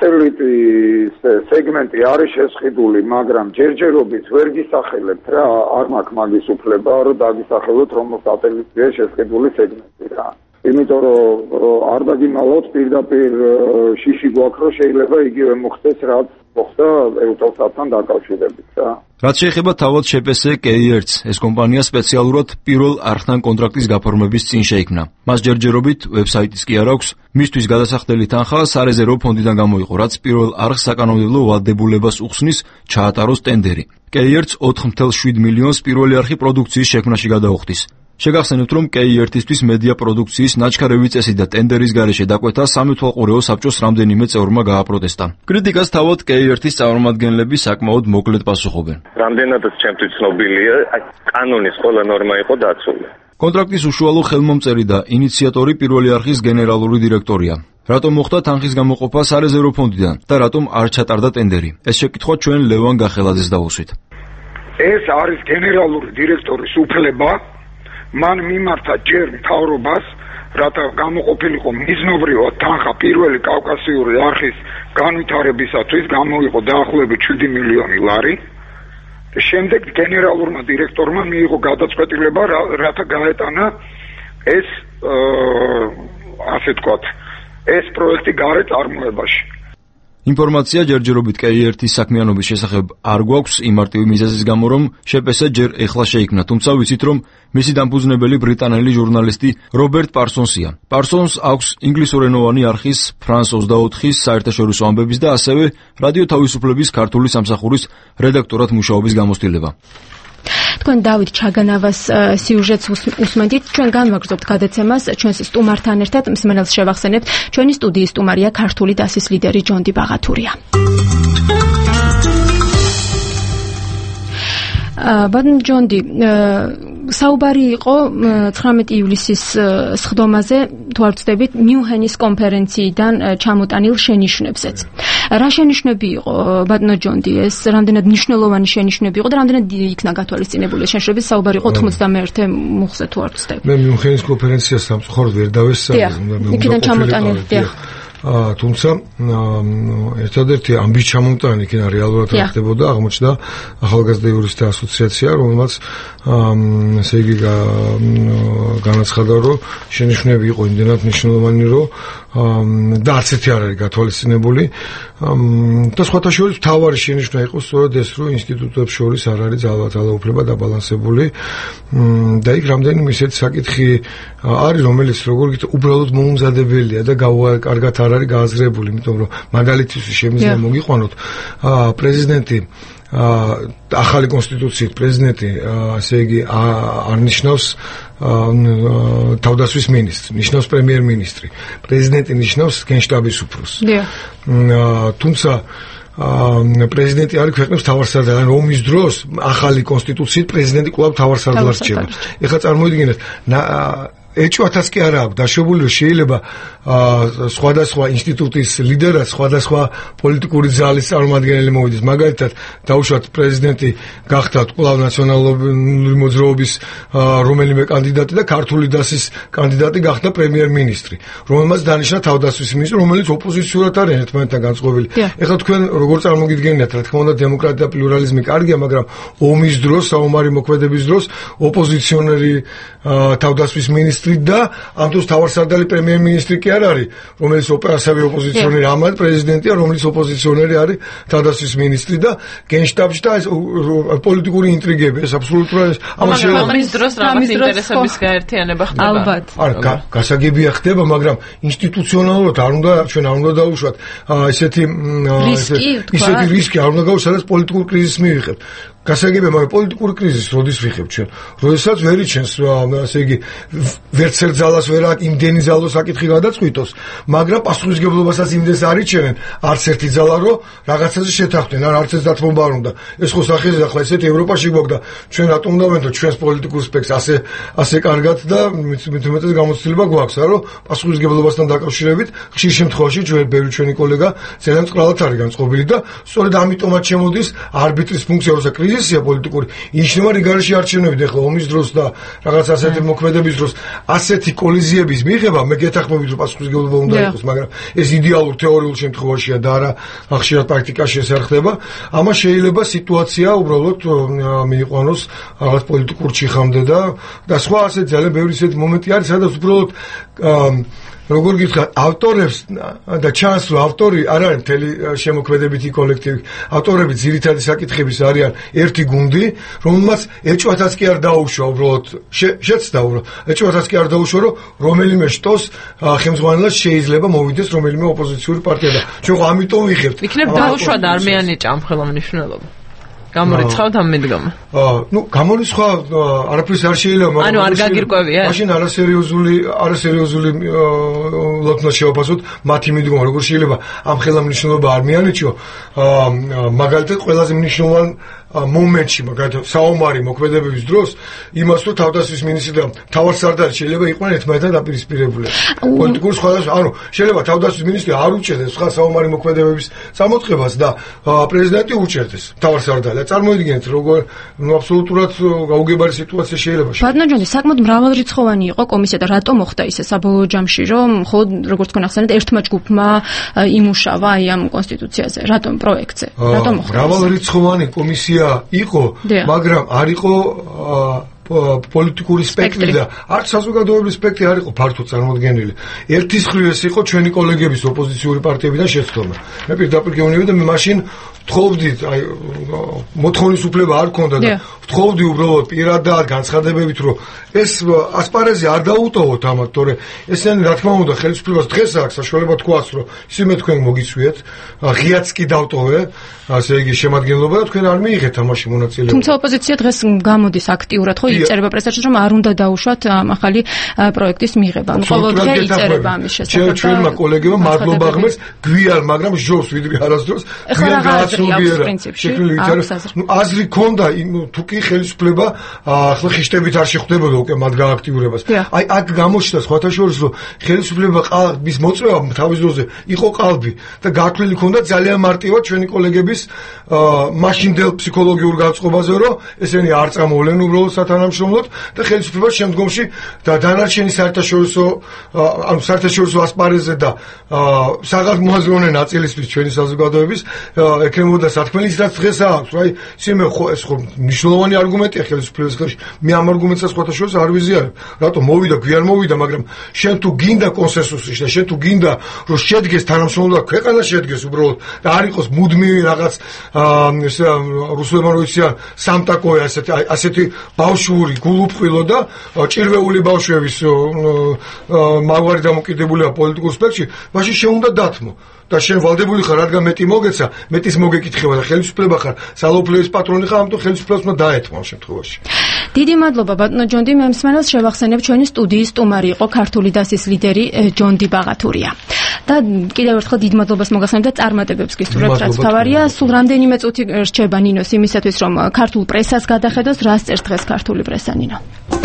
სატელიტის სეგმენტი არის შესყიდული, მაგრამ ჯერჯერობით ვერ გისახელებთ რა, არ მაქვს მაგის უფლება, რომ დაგისახელოთ რომ სატელიტია შესყიდული სეგმენტი რა. იმიტომ რომ არ დაგიმალოთ პირდაპირ შიში გვაქვს რომ შეიძლება იგივე მოხდეს რაც მოხდა ეუტელსატთან დაკავშირებით რა. რაც შეეხება თავად შეპესე კეი ერთს, ეს კომპანია სპეციალურად პირველ არხთან კონტრაქტის გაფორმების წინ შეიქმნა. მას ჯერჯერობით ვებსაიტიც კი არ აქვს, მისთვის გადასახდელი თანხა სარეზერვო ფონდიდან გამოიყო, რაც პირველ არხს საკანონმდებლო ვალდებულებას უხსნის ჩაატაროს ტენდერი. კეი ერთს ოთხ კoma შვიდ მილიონს პირველი არხი პროდუქციის შექმნაში გადაუხდის. შეგახსენებთ, რომ კეი ერთისთვის მედია პროდუქციის ნაჩქარევი წესი და ტენდერის გარეშე დაკვეთა სამეთვალყურეო საბჭოს რამდენიმე წევრმა გააპროტესტა. კრიტიკას თავად კეი ერთის წარმომადგენლები საკმაოდ მოკლედ პასუხობენ. რამდენადაც ჩემთვის ცნობილია, კანონის ყველა ნორმა იყო დაცული. კონტრაქტის უშუალო ხელმომწერი და ინიციატორი პირველი არხის გენერალური დირექტორია. რატომ მოხდა თანხის გამოყოფა სარეზერვო ფონდიდან და რატომ არ ჩატარდა ტენდერი? ეს შეკითხვა ჩვენ ლევან გახელაძეს დავუსვით. ეს არის გენერალური დირექტორის უფლება. მან მიმართა ჯერ მთავრობას, რათა გამოყოფილიყო მიზნობრივად თანხა პირველი კავკასიური არხის განვითარებისათვის გამოიყო დაახლოებით შვიდი მილიონი ლარი. შემდეგ გენერალურმა დირექტორმა მიიღო გადაწყვეტილება რათა გაეტანა ეს ასე თქვათ ეს პროექტი გარე წარმოებაში. ინფორმაცია ჯერჯერობით კეი ერთის საქმიანობის შესახებ არ გვაქვს იმ მარტივი მიზეზის გამო, რომ შეპესა ჯერ ეხლა შეიქმნა, თუმცა ვიცით, რომ მისი დამფუძნებელი ბრიტანელი ჟურნალისტი რობერტ პარსონსია. პარსონს აქვს ინგლისურენოვანი არხის ფრანს ოცდაოთხის საერთაშორისო ამბების და ასევე რადიო თავისუფლების ქართული სამსახურის რედაქტორად მუშაობის გამოცდილება. თქვენ დავით ჩაგანავას სიუჟეტს უსმენთ, ჩვენ განვაგრძობთ გადაცემას ჩვენს სტუმართან ერთად, მსმენელს შევახსენებთ, ჩვენი სტუდიის სტუმარია ქართული დასის ლიდერი ჯონდი ბაღათურია. ბატონ ჯონდი, საუბარი იყო ცხრამეტი ივლისის სხდომაზე, თუ არ ვცდებით, მიუნჰენის კონფერენციიდან ჩამოტანილ შენიშვნებზეც. რა შენიშვნები იყო, ბატონო ჯონდი, ეს რამდენად მნიშვნელოვანი შენიშვნები იყო და რამდენად იქნა გათვალისწინებული ეს შენიშვნების საუბარი იყო ოცდამეერთე მუხზე, თუ არ ვცდებით. მე მიუნჰენის კონფერენციას სამწუხაროდ ვერ დავესწრები, იქიდან ჩამოტანილი, დიახ. თუმცა ერთადერთი ამბის ჩამომტანი იქნა რეალურად რა ხდებოდა, აღმოჩნდა ახალგაზრდა იურისტთა ასოციაცია, რომელმაც ესე იგი განაცხადა, რომ შენიშვნები იყო იმდენად მნიშვნელოვანი, რომ და არც ერთი არ არის გათვალისწინებული და სხვათა შორის მთავარი შენიშვნა იყო სწორედ ეს, რომ ინსტიტუტებს შორის არ არის ძალაუფლება დაბალანსებული და იქ რამდენიმე ისეთი საკითხი არის, რომელიც როგორ გითხრათ, უბრალოდ მოუმზადებელია და კარგად არ არის გააზრებული, იმიტომ რომ მაგალითისთვის შემიძლია მოგიყვანოთ პრეზიდენტი ახალი კონსტიტუციით პრეზიდენტი ასე იგი არ ნიშნავს თავდაცვის მინისტრს, ნიშნავს პრემიერ-მინისტრი. პრეზიდენტი ნიშნავს გენშტაბის უფროსს. თუმცა პრეზიდენტი არის ქვეყნის მთავარსარდალი, ანუ ომის დროს ახალი კონსტიტუციით პრეზიდენტი კვლავ მთავარსარდალად რჩება. ეხლა წარმოიდგინეთ, ეჭვათაც კი არა აქვს დაშვებული, რომ შეიძლება სხვადასხვა ინსტიტუტის ლიდერად სხვადასხვა პოლიტიკური ძალის წარმომადგენელი მოვიდეს. მაგალითად, დაუშვათ პრეზიდენტი გახდათ კვლავ ნაციონალური მოძრაობის რომელიმე კანდიდატი და ქართული დასის კანდიდატი გახდა პრემიერ-მინისტრი, რომელმაც დანიშნა თავდაცვის მინისტრი, რომელიც ოპოზიციურად არის ერთმანეთთან განწყობილი. ეხლა თქვენ როგორ წარმოგიდგენიათ, რა თქმა უნდა, დემოკრატია და პლურალიზმი კარგია, მაგრამ ომის დროს, საომარი მოქმედების დროს ოპოზიციონერი თავდაცვის მინისტრი და ამ დროს თავარსარდალი პრემიერ-მინისტრი კი არ არის, რომელიც ოპერასავი ოპოზიციონერი, ამათ პრეზიდენტია, რომელიც ოპოზიციონერი არის თავდაცვის მინისტრი და გენშტაბში და ეს პოლიტიკური ინტრიგები, ეს აბსოლუტურად ამას ამის დროს რაღაც ინტერესების გაერთიანება ხდება. ალბათ. არა, გასაგებია ხდება, მაგრამ ინსტიტუციონალურად არ უნდა ჩვენ არ უნდა დაუშვათ ესეთი ისეთი რისკი არ უნდა გავუშვათ, სადაც პოლიტიკურ კრიზისს მივიღებთ. გასაგებია, მაგრამ პოლიტიკური კრიზისი როდის ვიხებ ჩვენ? როდესაც ვერ იჩენს, ასე იგი, ვერც ერთ ძალას ვერ აქვს იმდენი ძალო საკითხი გადაწყვიტოს, მაგრამ პასუხისმგებლობასაც იმდენს არ იჩენენ, არც ერთი ძალა, რომ რაღაცაზე შეთანხმდნენ, ან არც ეს დათმობა არ უნდა. ეს ხო სახეზე ახლა ესეთი ევროპაში გვაქვს და ჩვენ რატომ უნდა ვენდო ჩვენს პოლიტიკურ სპექტრს ასე ასე კარგად და მithumetes გამოცდილება გვაქვს, რომ პასუხისმგებლობასთან დაკავშირებით ხშირ შემთხვევაში ჩვენ ბევრი ჩვენი კოლეგა ძალიან წყრალად არის განწყობილი და სწორედ ამიტომაც შემოდის არბიტრის ფუნქცია, როცა კრიზისია პოლიტიკური, ინიშნება რიგარში არჩევნები და ახლა ომის დროს და რაღაც ასეთი მოქმედების დროს ასეთი კოლიზიების მიღება, მე გეთანხმებით, რომ პასუხისმგებლობა უნდა იყოს, მაგრამ ეს იდეალურ თეორიულ შემთხვევაშია და არა ხშირად პრაქტიკაში ეს არ ხდება. ამას შეიძლება სიტუაცია უბრალოდ მიიყვანოს რაღაც პოლიტიკურ ჩიხამდე და და სხვა ასეთ ძალიან ბევრი ისეთი მომენტი არის, სადაც უბრალოდ როგორ გითხრათ, ავტორებს და ჩანს, რომ ავტორი არ არის მთელი შემოქმედებითი კოლექტივი. ავტორები ძირითადი საკითხების არიან ერთი გუნდი, რომელმაც ეჭვათაც კი არ დაუშვა, უბრალოდ შეცდა, ეჭვათაც კი არ დაუშვა, რომ რომელიმე შტოს ხელმძღვანელად შეიძლება მოვიდეს რომელიმე ოპოზიციური პარტია და ჩვენ ხო ამიტომ ვიხებთ. იქნებ დაუშვა და არ მეანიჭა ამ ხელა მნიშვნელობა. გამორიცხავთ ამ მიდგომა. აა, ნუ გამორიცხვა არაფერს არ შეიძლება, მაგრამ ანუ არ გაგირკვევია? მაშინ არასერიოზული, არასერიოზული ლოცნა შევაფასოთ მათი მიდგომა, როგორ შეიძლება ამ ხელა მნიშვნელობა არ მეანიჭო. აა, მაგალითად ყველაზე მნიშვნელოვანი მომენტში, მაგათ საომარი მოქმედებების დროს იმას რომ თავდაცვის მინისტრი და მთავარსარდალი შეიძლება იყვნენ ერთმანეთთან დაპირისპირებული. პოლიტიკურ სხვადასხვა, ანუ შეიძლება თავდაცვის მინისტრი არ უჭერდეს სხვა საომარი მოქმედებების წამოწყებას და პრეზიდენტი უჭერდეს მთავარსარდალი. წარმოიდგინეთ როგორ ნუ აბსოლუტურად გაუგებარი სიტუაცია შეიძლება. ბატონო ჯონდი, საკმაოდ მრავალრიცხოვანი იყო კომისია და რატომ მოხდა ისე საბოლოო ჯამში, რომ მხოლოდ როგორც თქვენ ახსენეთ, ერთმა ჯგუფმა იმუშავა აი ამ კონსტიტუციაზე, რატომ პროექტზე? რატომ მოხდა? მრავალრიცხოვანი კომისია იყო, მაგრამ არ იყო პოლიტიკური სპექტრი და არც საზოგადოებრივი სპექტრი არ იყო ფართოდ წარმოდგენილი. ერთის მხრივ ეს იყო ჩვენი კოლეგების ოპოზიციური პარტიებიდან შეცდომა. მე პირდაპირ გეუბნები და მე მაშინ ვთხოვდი, აი მოთხოვნის უფლება არ ქონდა და ვთხოვდი უბრალოდ პირადად განცხადებებით, რომ ეს ასპარეზი არ დაუტოვოთ ამათ, თორე ესენი რა თქმა უნდა ხელისუფლებას დღეს აქვს საშუალება თქვას, რომ ისინი თქვენ მოგიწვიეთ, ღიაც კი დავტოვე, ასე იგი შემადგენლობა და თქვენ არ მიიღეთ ამაში მონაწილეობა. თუმცა ოპოზიცია დღეს გამოდის აქტიურად, ხო იწერება პრესაში, რომ არ უნდა დაუშვათ ამ ახალი პროექტის მიღება. ანუ ყოველდღე იწერება ამის შესახებ. ჩვენმა კოლეგებმა მადლობა ღმერთს გვიან, მაგრამ ჟოს ვიდრე არასდროს გვიან გააცნობიერა. ნუ აზრი ქონდა, თუ კი ხელისუფლება ახლა ხიშტებით არ შეხვდებოდა უკვე მათ გააქტიურებას. აი აქ გამოჩნდა სხვათა შორის, რომ ხელისუფლება ყალბის მოწვევა თავის დროზე იყო ყალბი და გათვლილი ქონდა ძალიან მარტივად ჩვენი კოლეგების მაშინდელ ფსიქოლოგიურ გაწყობაზე, რომ ესენი არ წამოვლენ უბრალოდ სათანამშრომლოდ და ხელისუფლება შემდგომში და დანარჩენი საერთაშორისო ანუ საერთაშორისო ასპარეზზე და საგანმოაზროვნე ნაწილისთვის ჩვენი საზოგადოების ეკრემოდა სათქმელი, რაც დღეს აქვს. აი სიმე ხო ეს ხო მნიშვნელოვანი არგუმენტია ხელისუფლების ხელში. მე ამ არგუმენტსაც სხვათა შორის არ ვიზიარებ. რატომ მოვიდა, გვიან მოვიდა, მაგრამ შენ თუ გინდა კონსენსუსი და შენ თუ გინდა რომ შედგეს თანამშრომლობა, ქვეყანა შედგეს უბრალოდ და არ იყოს მუდმივი რაღაც ეს რუსებმა როიციან სამტაკოე ასეთი ასეთი ბავშვური გულუფხილო და ჭირვეული ბავშვების მაგვარი დამოკიდებულია პოლიტიკურ სპექტრში, მაშინ შენ უნდა დათმო. და შენ ვალდებული ხარ, რადგან მეტი მოგეცა, მეტის მოგეკითხება და ხელისუფლება ხარ, ძალაუფლების პატრონი ხარ, ამიტომ ხელისუფლებას უნდა დაეთმო ამ შემთხვევაში. დიდი მადლობა ბატონო ჯონდი, მე მსმენელს შევახსენებ, ჩვენი სტუდიის სტუმარი იყო ქართული დასის ლიდერი ჯონდი ბაღათურია. და კიდევ ერთხელ დიდ მადლობას მოგახსენებ და წარმატებებს გისურვებთ, რაც თავარია. სულ რამდენიმე წუთი რჩება ნინოს იმისათვის, რომ ქართულ პრესას გადახედოს, რას წერს დღეს ქართული პრესა, ნინო.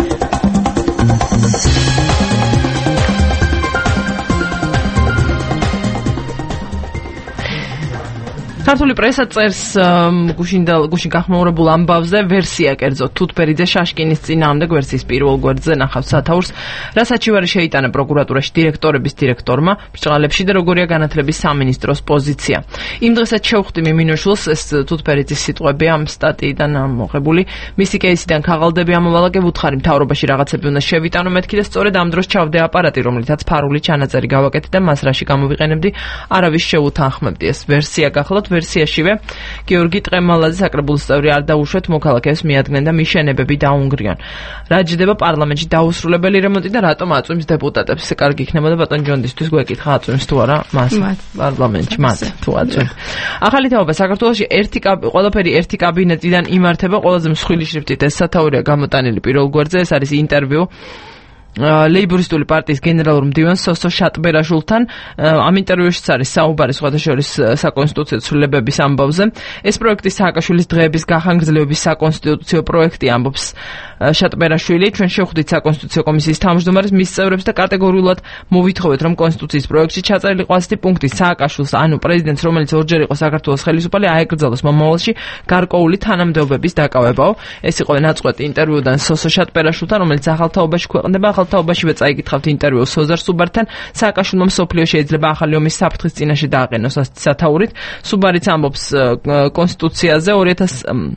ქართული პრესა წერს გუშინ და გუშინ გახმაურებულ ამბავზე ვერსია კერძოდ თუთბერიძე შაშკინის წინააღმდეგ ვერსიის პირველ გვერდზე ნახავს სათაურს, რა საჩივარი შეიტანა პროკურატურაში დირექტორების დირექტორმა ბრჭყალებში და როგორია განათლების სამინისტროს პოზიცია. იმ დღესაც შევხვდი მიმინოშულს, ეს თუთბერიძის სიტყვები ამ სტატიიდან მოღებული, მისი კეისიდან ქაღალდები ამოვალა, გევუთხარი მთავრობაში რაღაცები უნდა შევიტანო მეთქი და სწორედ ამ დროს ჩავდე აპარატი, რომლითაც ფარული ჩანაწერი გავაკეთე და მას რაში გამოვიყენებდი, არავის შეუთანხმებდი. ეს ვერსია გახლავთ ვერსიაშივე გიორგი ტყემალაძე საკრებულოს წევრი არ დაუშვეთ, მოქალაქეებს მიადგნენ და მიშენებები დაუნგრიონ. რა ჯდება პარლამენტში დაუსრულებელი რემონტი და რატომ აწვიმს დეპუტატებს? კარგი იქნებოდა ბატონ ჯონდისთვის გვეკითხა, აწვიმს თუ არა მას პარლამენტში მას თუ აწვიმს. ახალი თაობა საქართველოში ერთი ყველაფერი ერთი კაბინეტიდან იმართება, ყველაზე მსხვილი შრიფტით ეს სათაურია გამოტანილი პირველ გვერდზე, ეს არის ინტერვიუ ლეიბორისტული პარტიის გენერალურ მდივანს სოსო შატბერაშვილთან. ამ ინტერვიუშიც არის საუბარი სხვადასხვა საკონსტიტუციო ცვლილებების ამბავზე. ეს პროექტი სააკაშვილის დღეების გახანგრძლივების საკონსტიტუციო პროექტი, ამბობს შატბერაშვილი. ჩვენ შევხვდით საკონსტიტუციო კომისიის თავმჯდომარეს, მის წევრებს და კატეგორიულად მოვითხოვეთ, რომ კონსტიტუციის პროექტში ჩაწერილი კვასიტი პუნქტი სააკაშვილს, ანუ პრეზიდენტს, რომელიც ორჯერ იყო საქართველოს ხელისუფალი, აეკრძალოს მომავალში გარკვეული თანამდებობების დაკავებაო. ეს იყო ნაწყვეტი ინტერვიუდან სოსო შატბერაშვილთან, რომელიც ახალ თაობაში ქვეყნდება. ახალთაობაშივე წაიკითხავთ ინტერვიუ სოზარ სუბართან. სააკაშვილმა მსოფლიო შეიძლება ახალი ომის საფრთხის წინაშე დააყენოს სათაურით. სუბარიც ამბობს კონსტიტუციაზე ორი ათას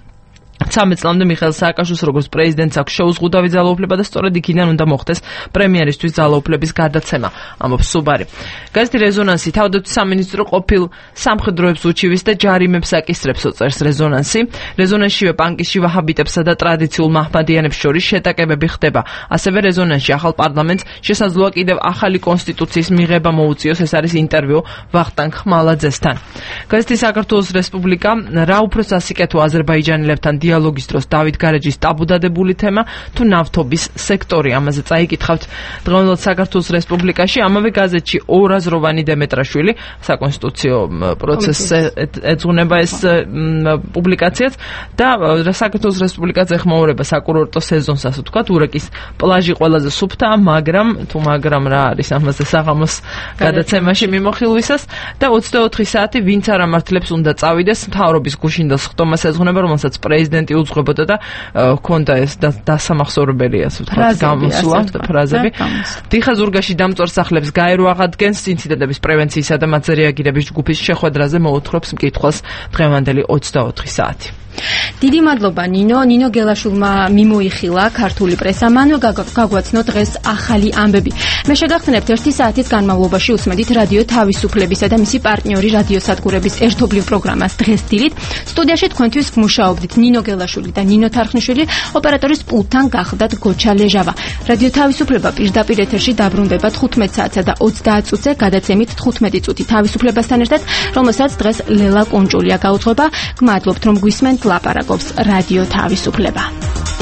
ცამეტ წლამდე მიხეილ სააკაშვილს როგორც პრეზიდენტს აქვს შეუზღუდავი ძალაუფლება და სწორედ იქიდან უნდა მოხდეს პრემიერისთვის ძალაუფლების გადაცემა, ამბობს სუბარი. გაზეთი რეზონანსი თავდაცვის სამინისტრო ყოფილ სამხედროებს უჩივის და ჯარიმებს აკისრებს, წერს რეზონანსი. რეზონანსშივე პანკისში ვაჰაბიტებსა და ტრადიციულ მაჰმადიანებს შორის შეტაკებები ხდება. ასევე რეზონანსში ახალ პარლამენტს შესაძლოა კიდევ ახალი კონსტიტუციის მიღება მოუწიოს. ეს არის ინტერვიუ ვახტანგ ხმალაძესთან. გაზეთი საქართველოს რესპუბლიკა რა უფრო სასიკეთო აზერბაიჯანელებთან დიალოგის დროს დავით გარეჯის ტაბუდადებული თემა თუ ნავთობის სექტორი. ამაზე წაიკითხავთ დღევანდელ საქართველოს რესპუბლიკაში. ამავე გაზეთში ორაზროვანი დემეტრაშვილი საკონსტიტუციო პროცესს ეძღვნება ეს პუბლიკაციაც და საქართველოს რესპუბლიკას ეხმაურება საკურორტო სეზონს, ასე ვთქვათ, ურეკის პლაჟი ყველაზე სუფთაა, მაგრამ თუ მაგრამ რა არის ამაზე საღამოს გადაცემაში მიმოხილვისას და ოცდაოთხი საათი ვინც არ ამართლებს უნდა წავიდეს მთავრობის გუშინდელს ხტომას ეძღვნება, რომელსაც პრეზიდენტი უძღვებოდა და ჰქონდა ეს დასამახსოვრებელი, ასე ვთქვათ, გამოსვლა და ფრაზები. დიხა ზურგაში დამწვარსახლებს გაერო აღადგენს ინციდენტების პრევენციისა და მათზე რეაგირების ჯგუფის შეხვედრაზე მოუთხრობს მკითხველს დღევანდელი ოცდაოთხი საათი. დიდი მადლობა ნინო. ნინო გელაშვილმა მიმოიხილა ქართული პრესა. მანვე გაგვაცნო დღეს ახალი ამბები. მე შეგახსენებთ ერთი საათის განმავლობაში უსმენთ რადიო თავისუფლებისა და მისი პარტნიორი რადიოსადგურების ერთობლივ პროგრამას დღეს დილით. სტუდიაში თქვენთვის მუშაობდით ნინო გელაშვილი და ნინო თარხნიშვილი, ოპერატორის პულტთან გახლდათ გოჩა ლეჟავა. რადიო თავისუფლება პირდაპირ ეთერში დაბრუნდება თხუთმეტ საათსა და ოცდაათ წუთზე გადაცემით თხუთმეტი წუთი თავისუფლებასთან ერთად, რომელსაც დღეს ლელა კუნჭულია გაუძღვება. გმადლობთ რომ გვისმენთ ლაპარაკობს რადიო თავისუფლება.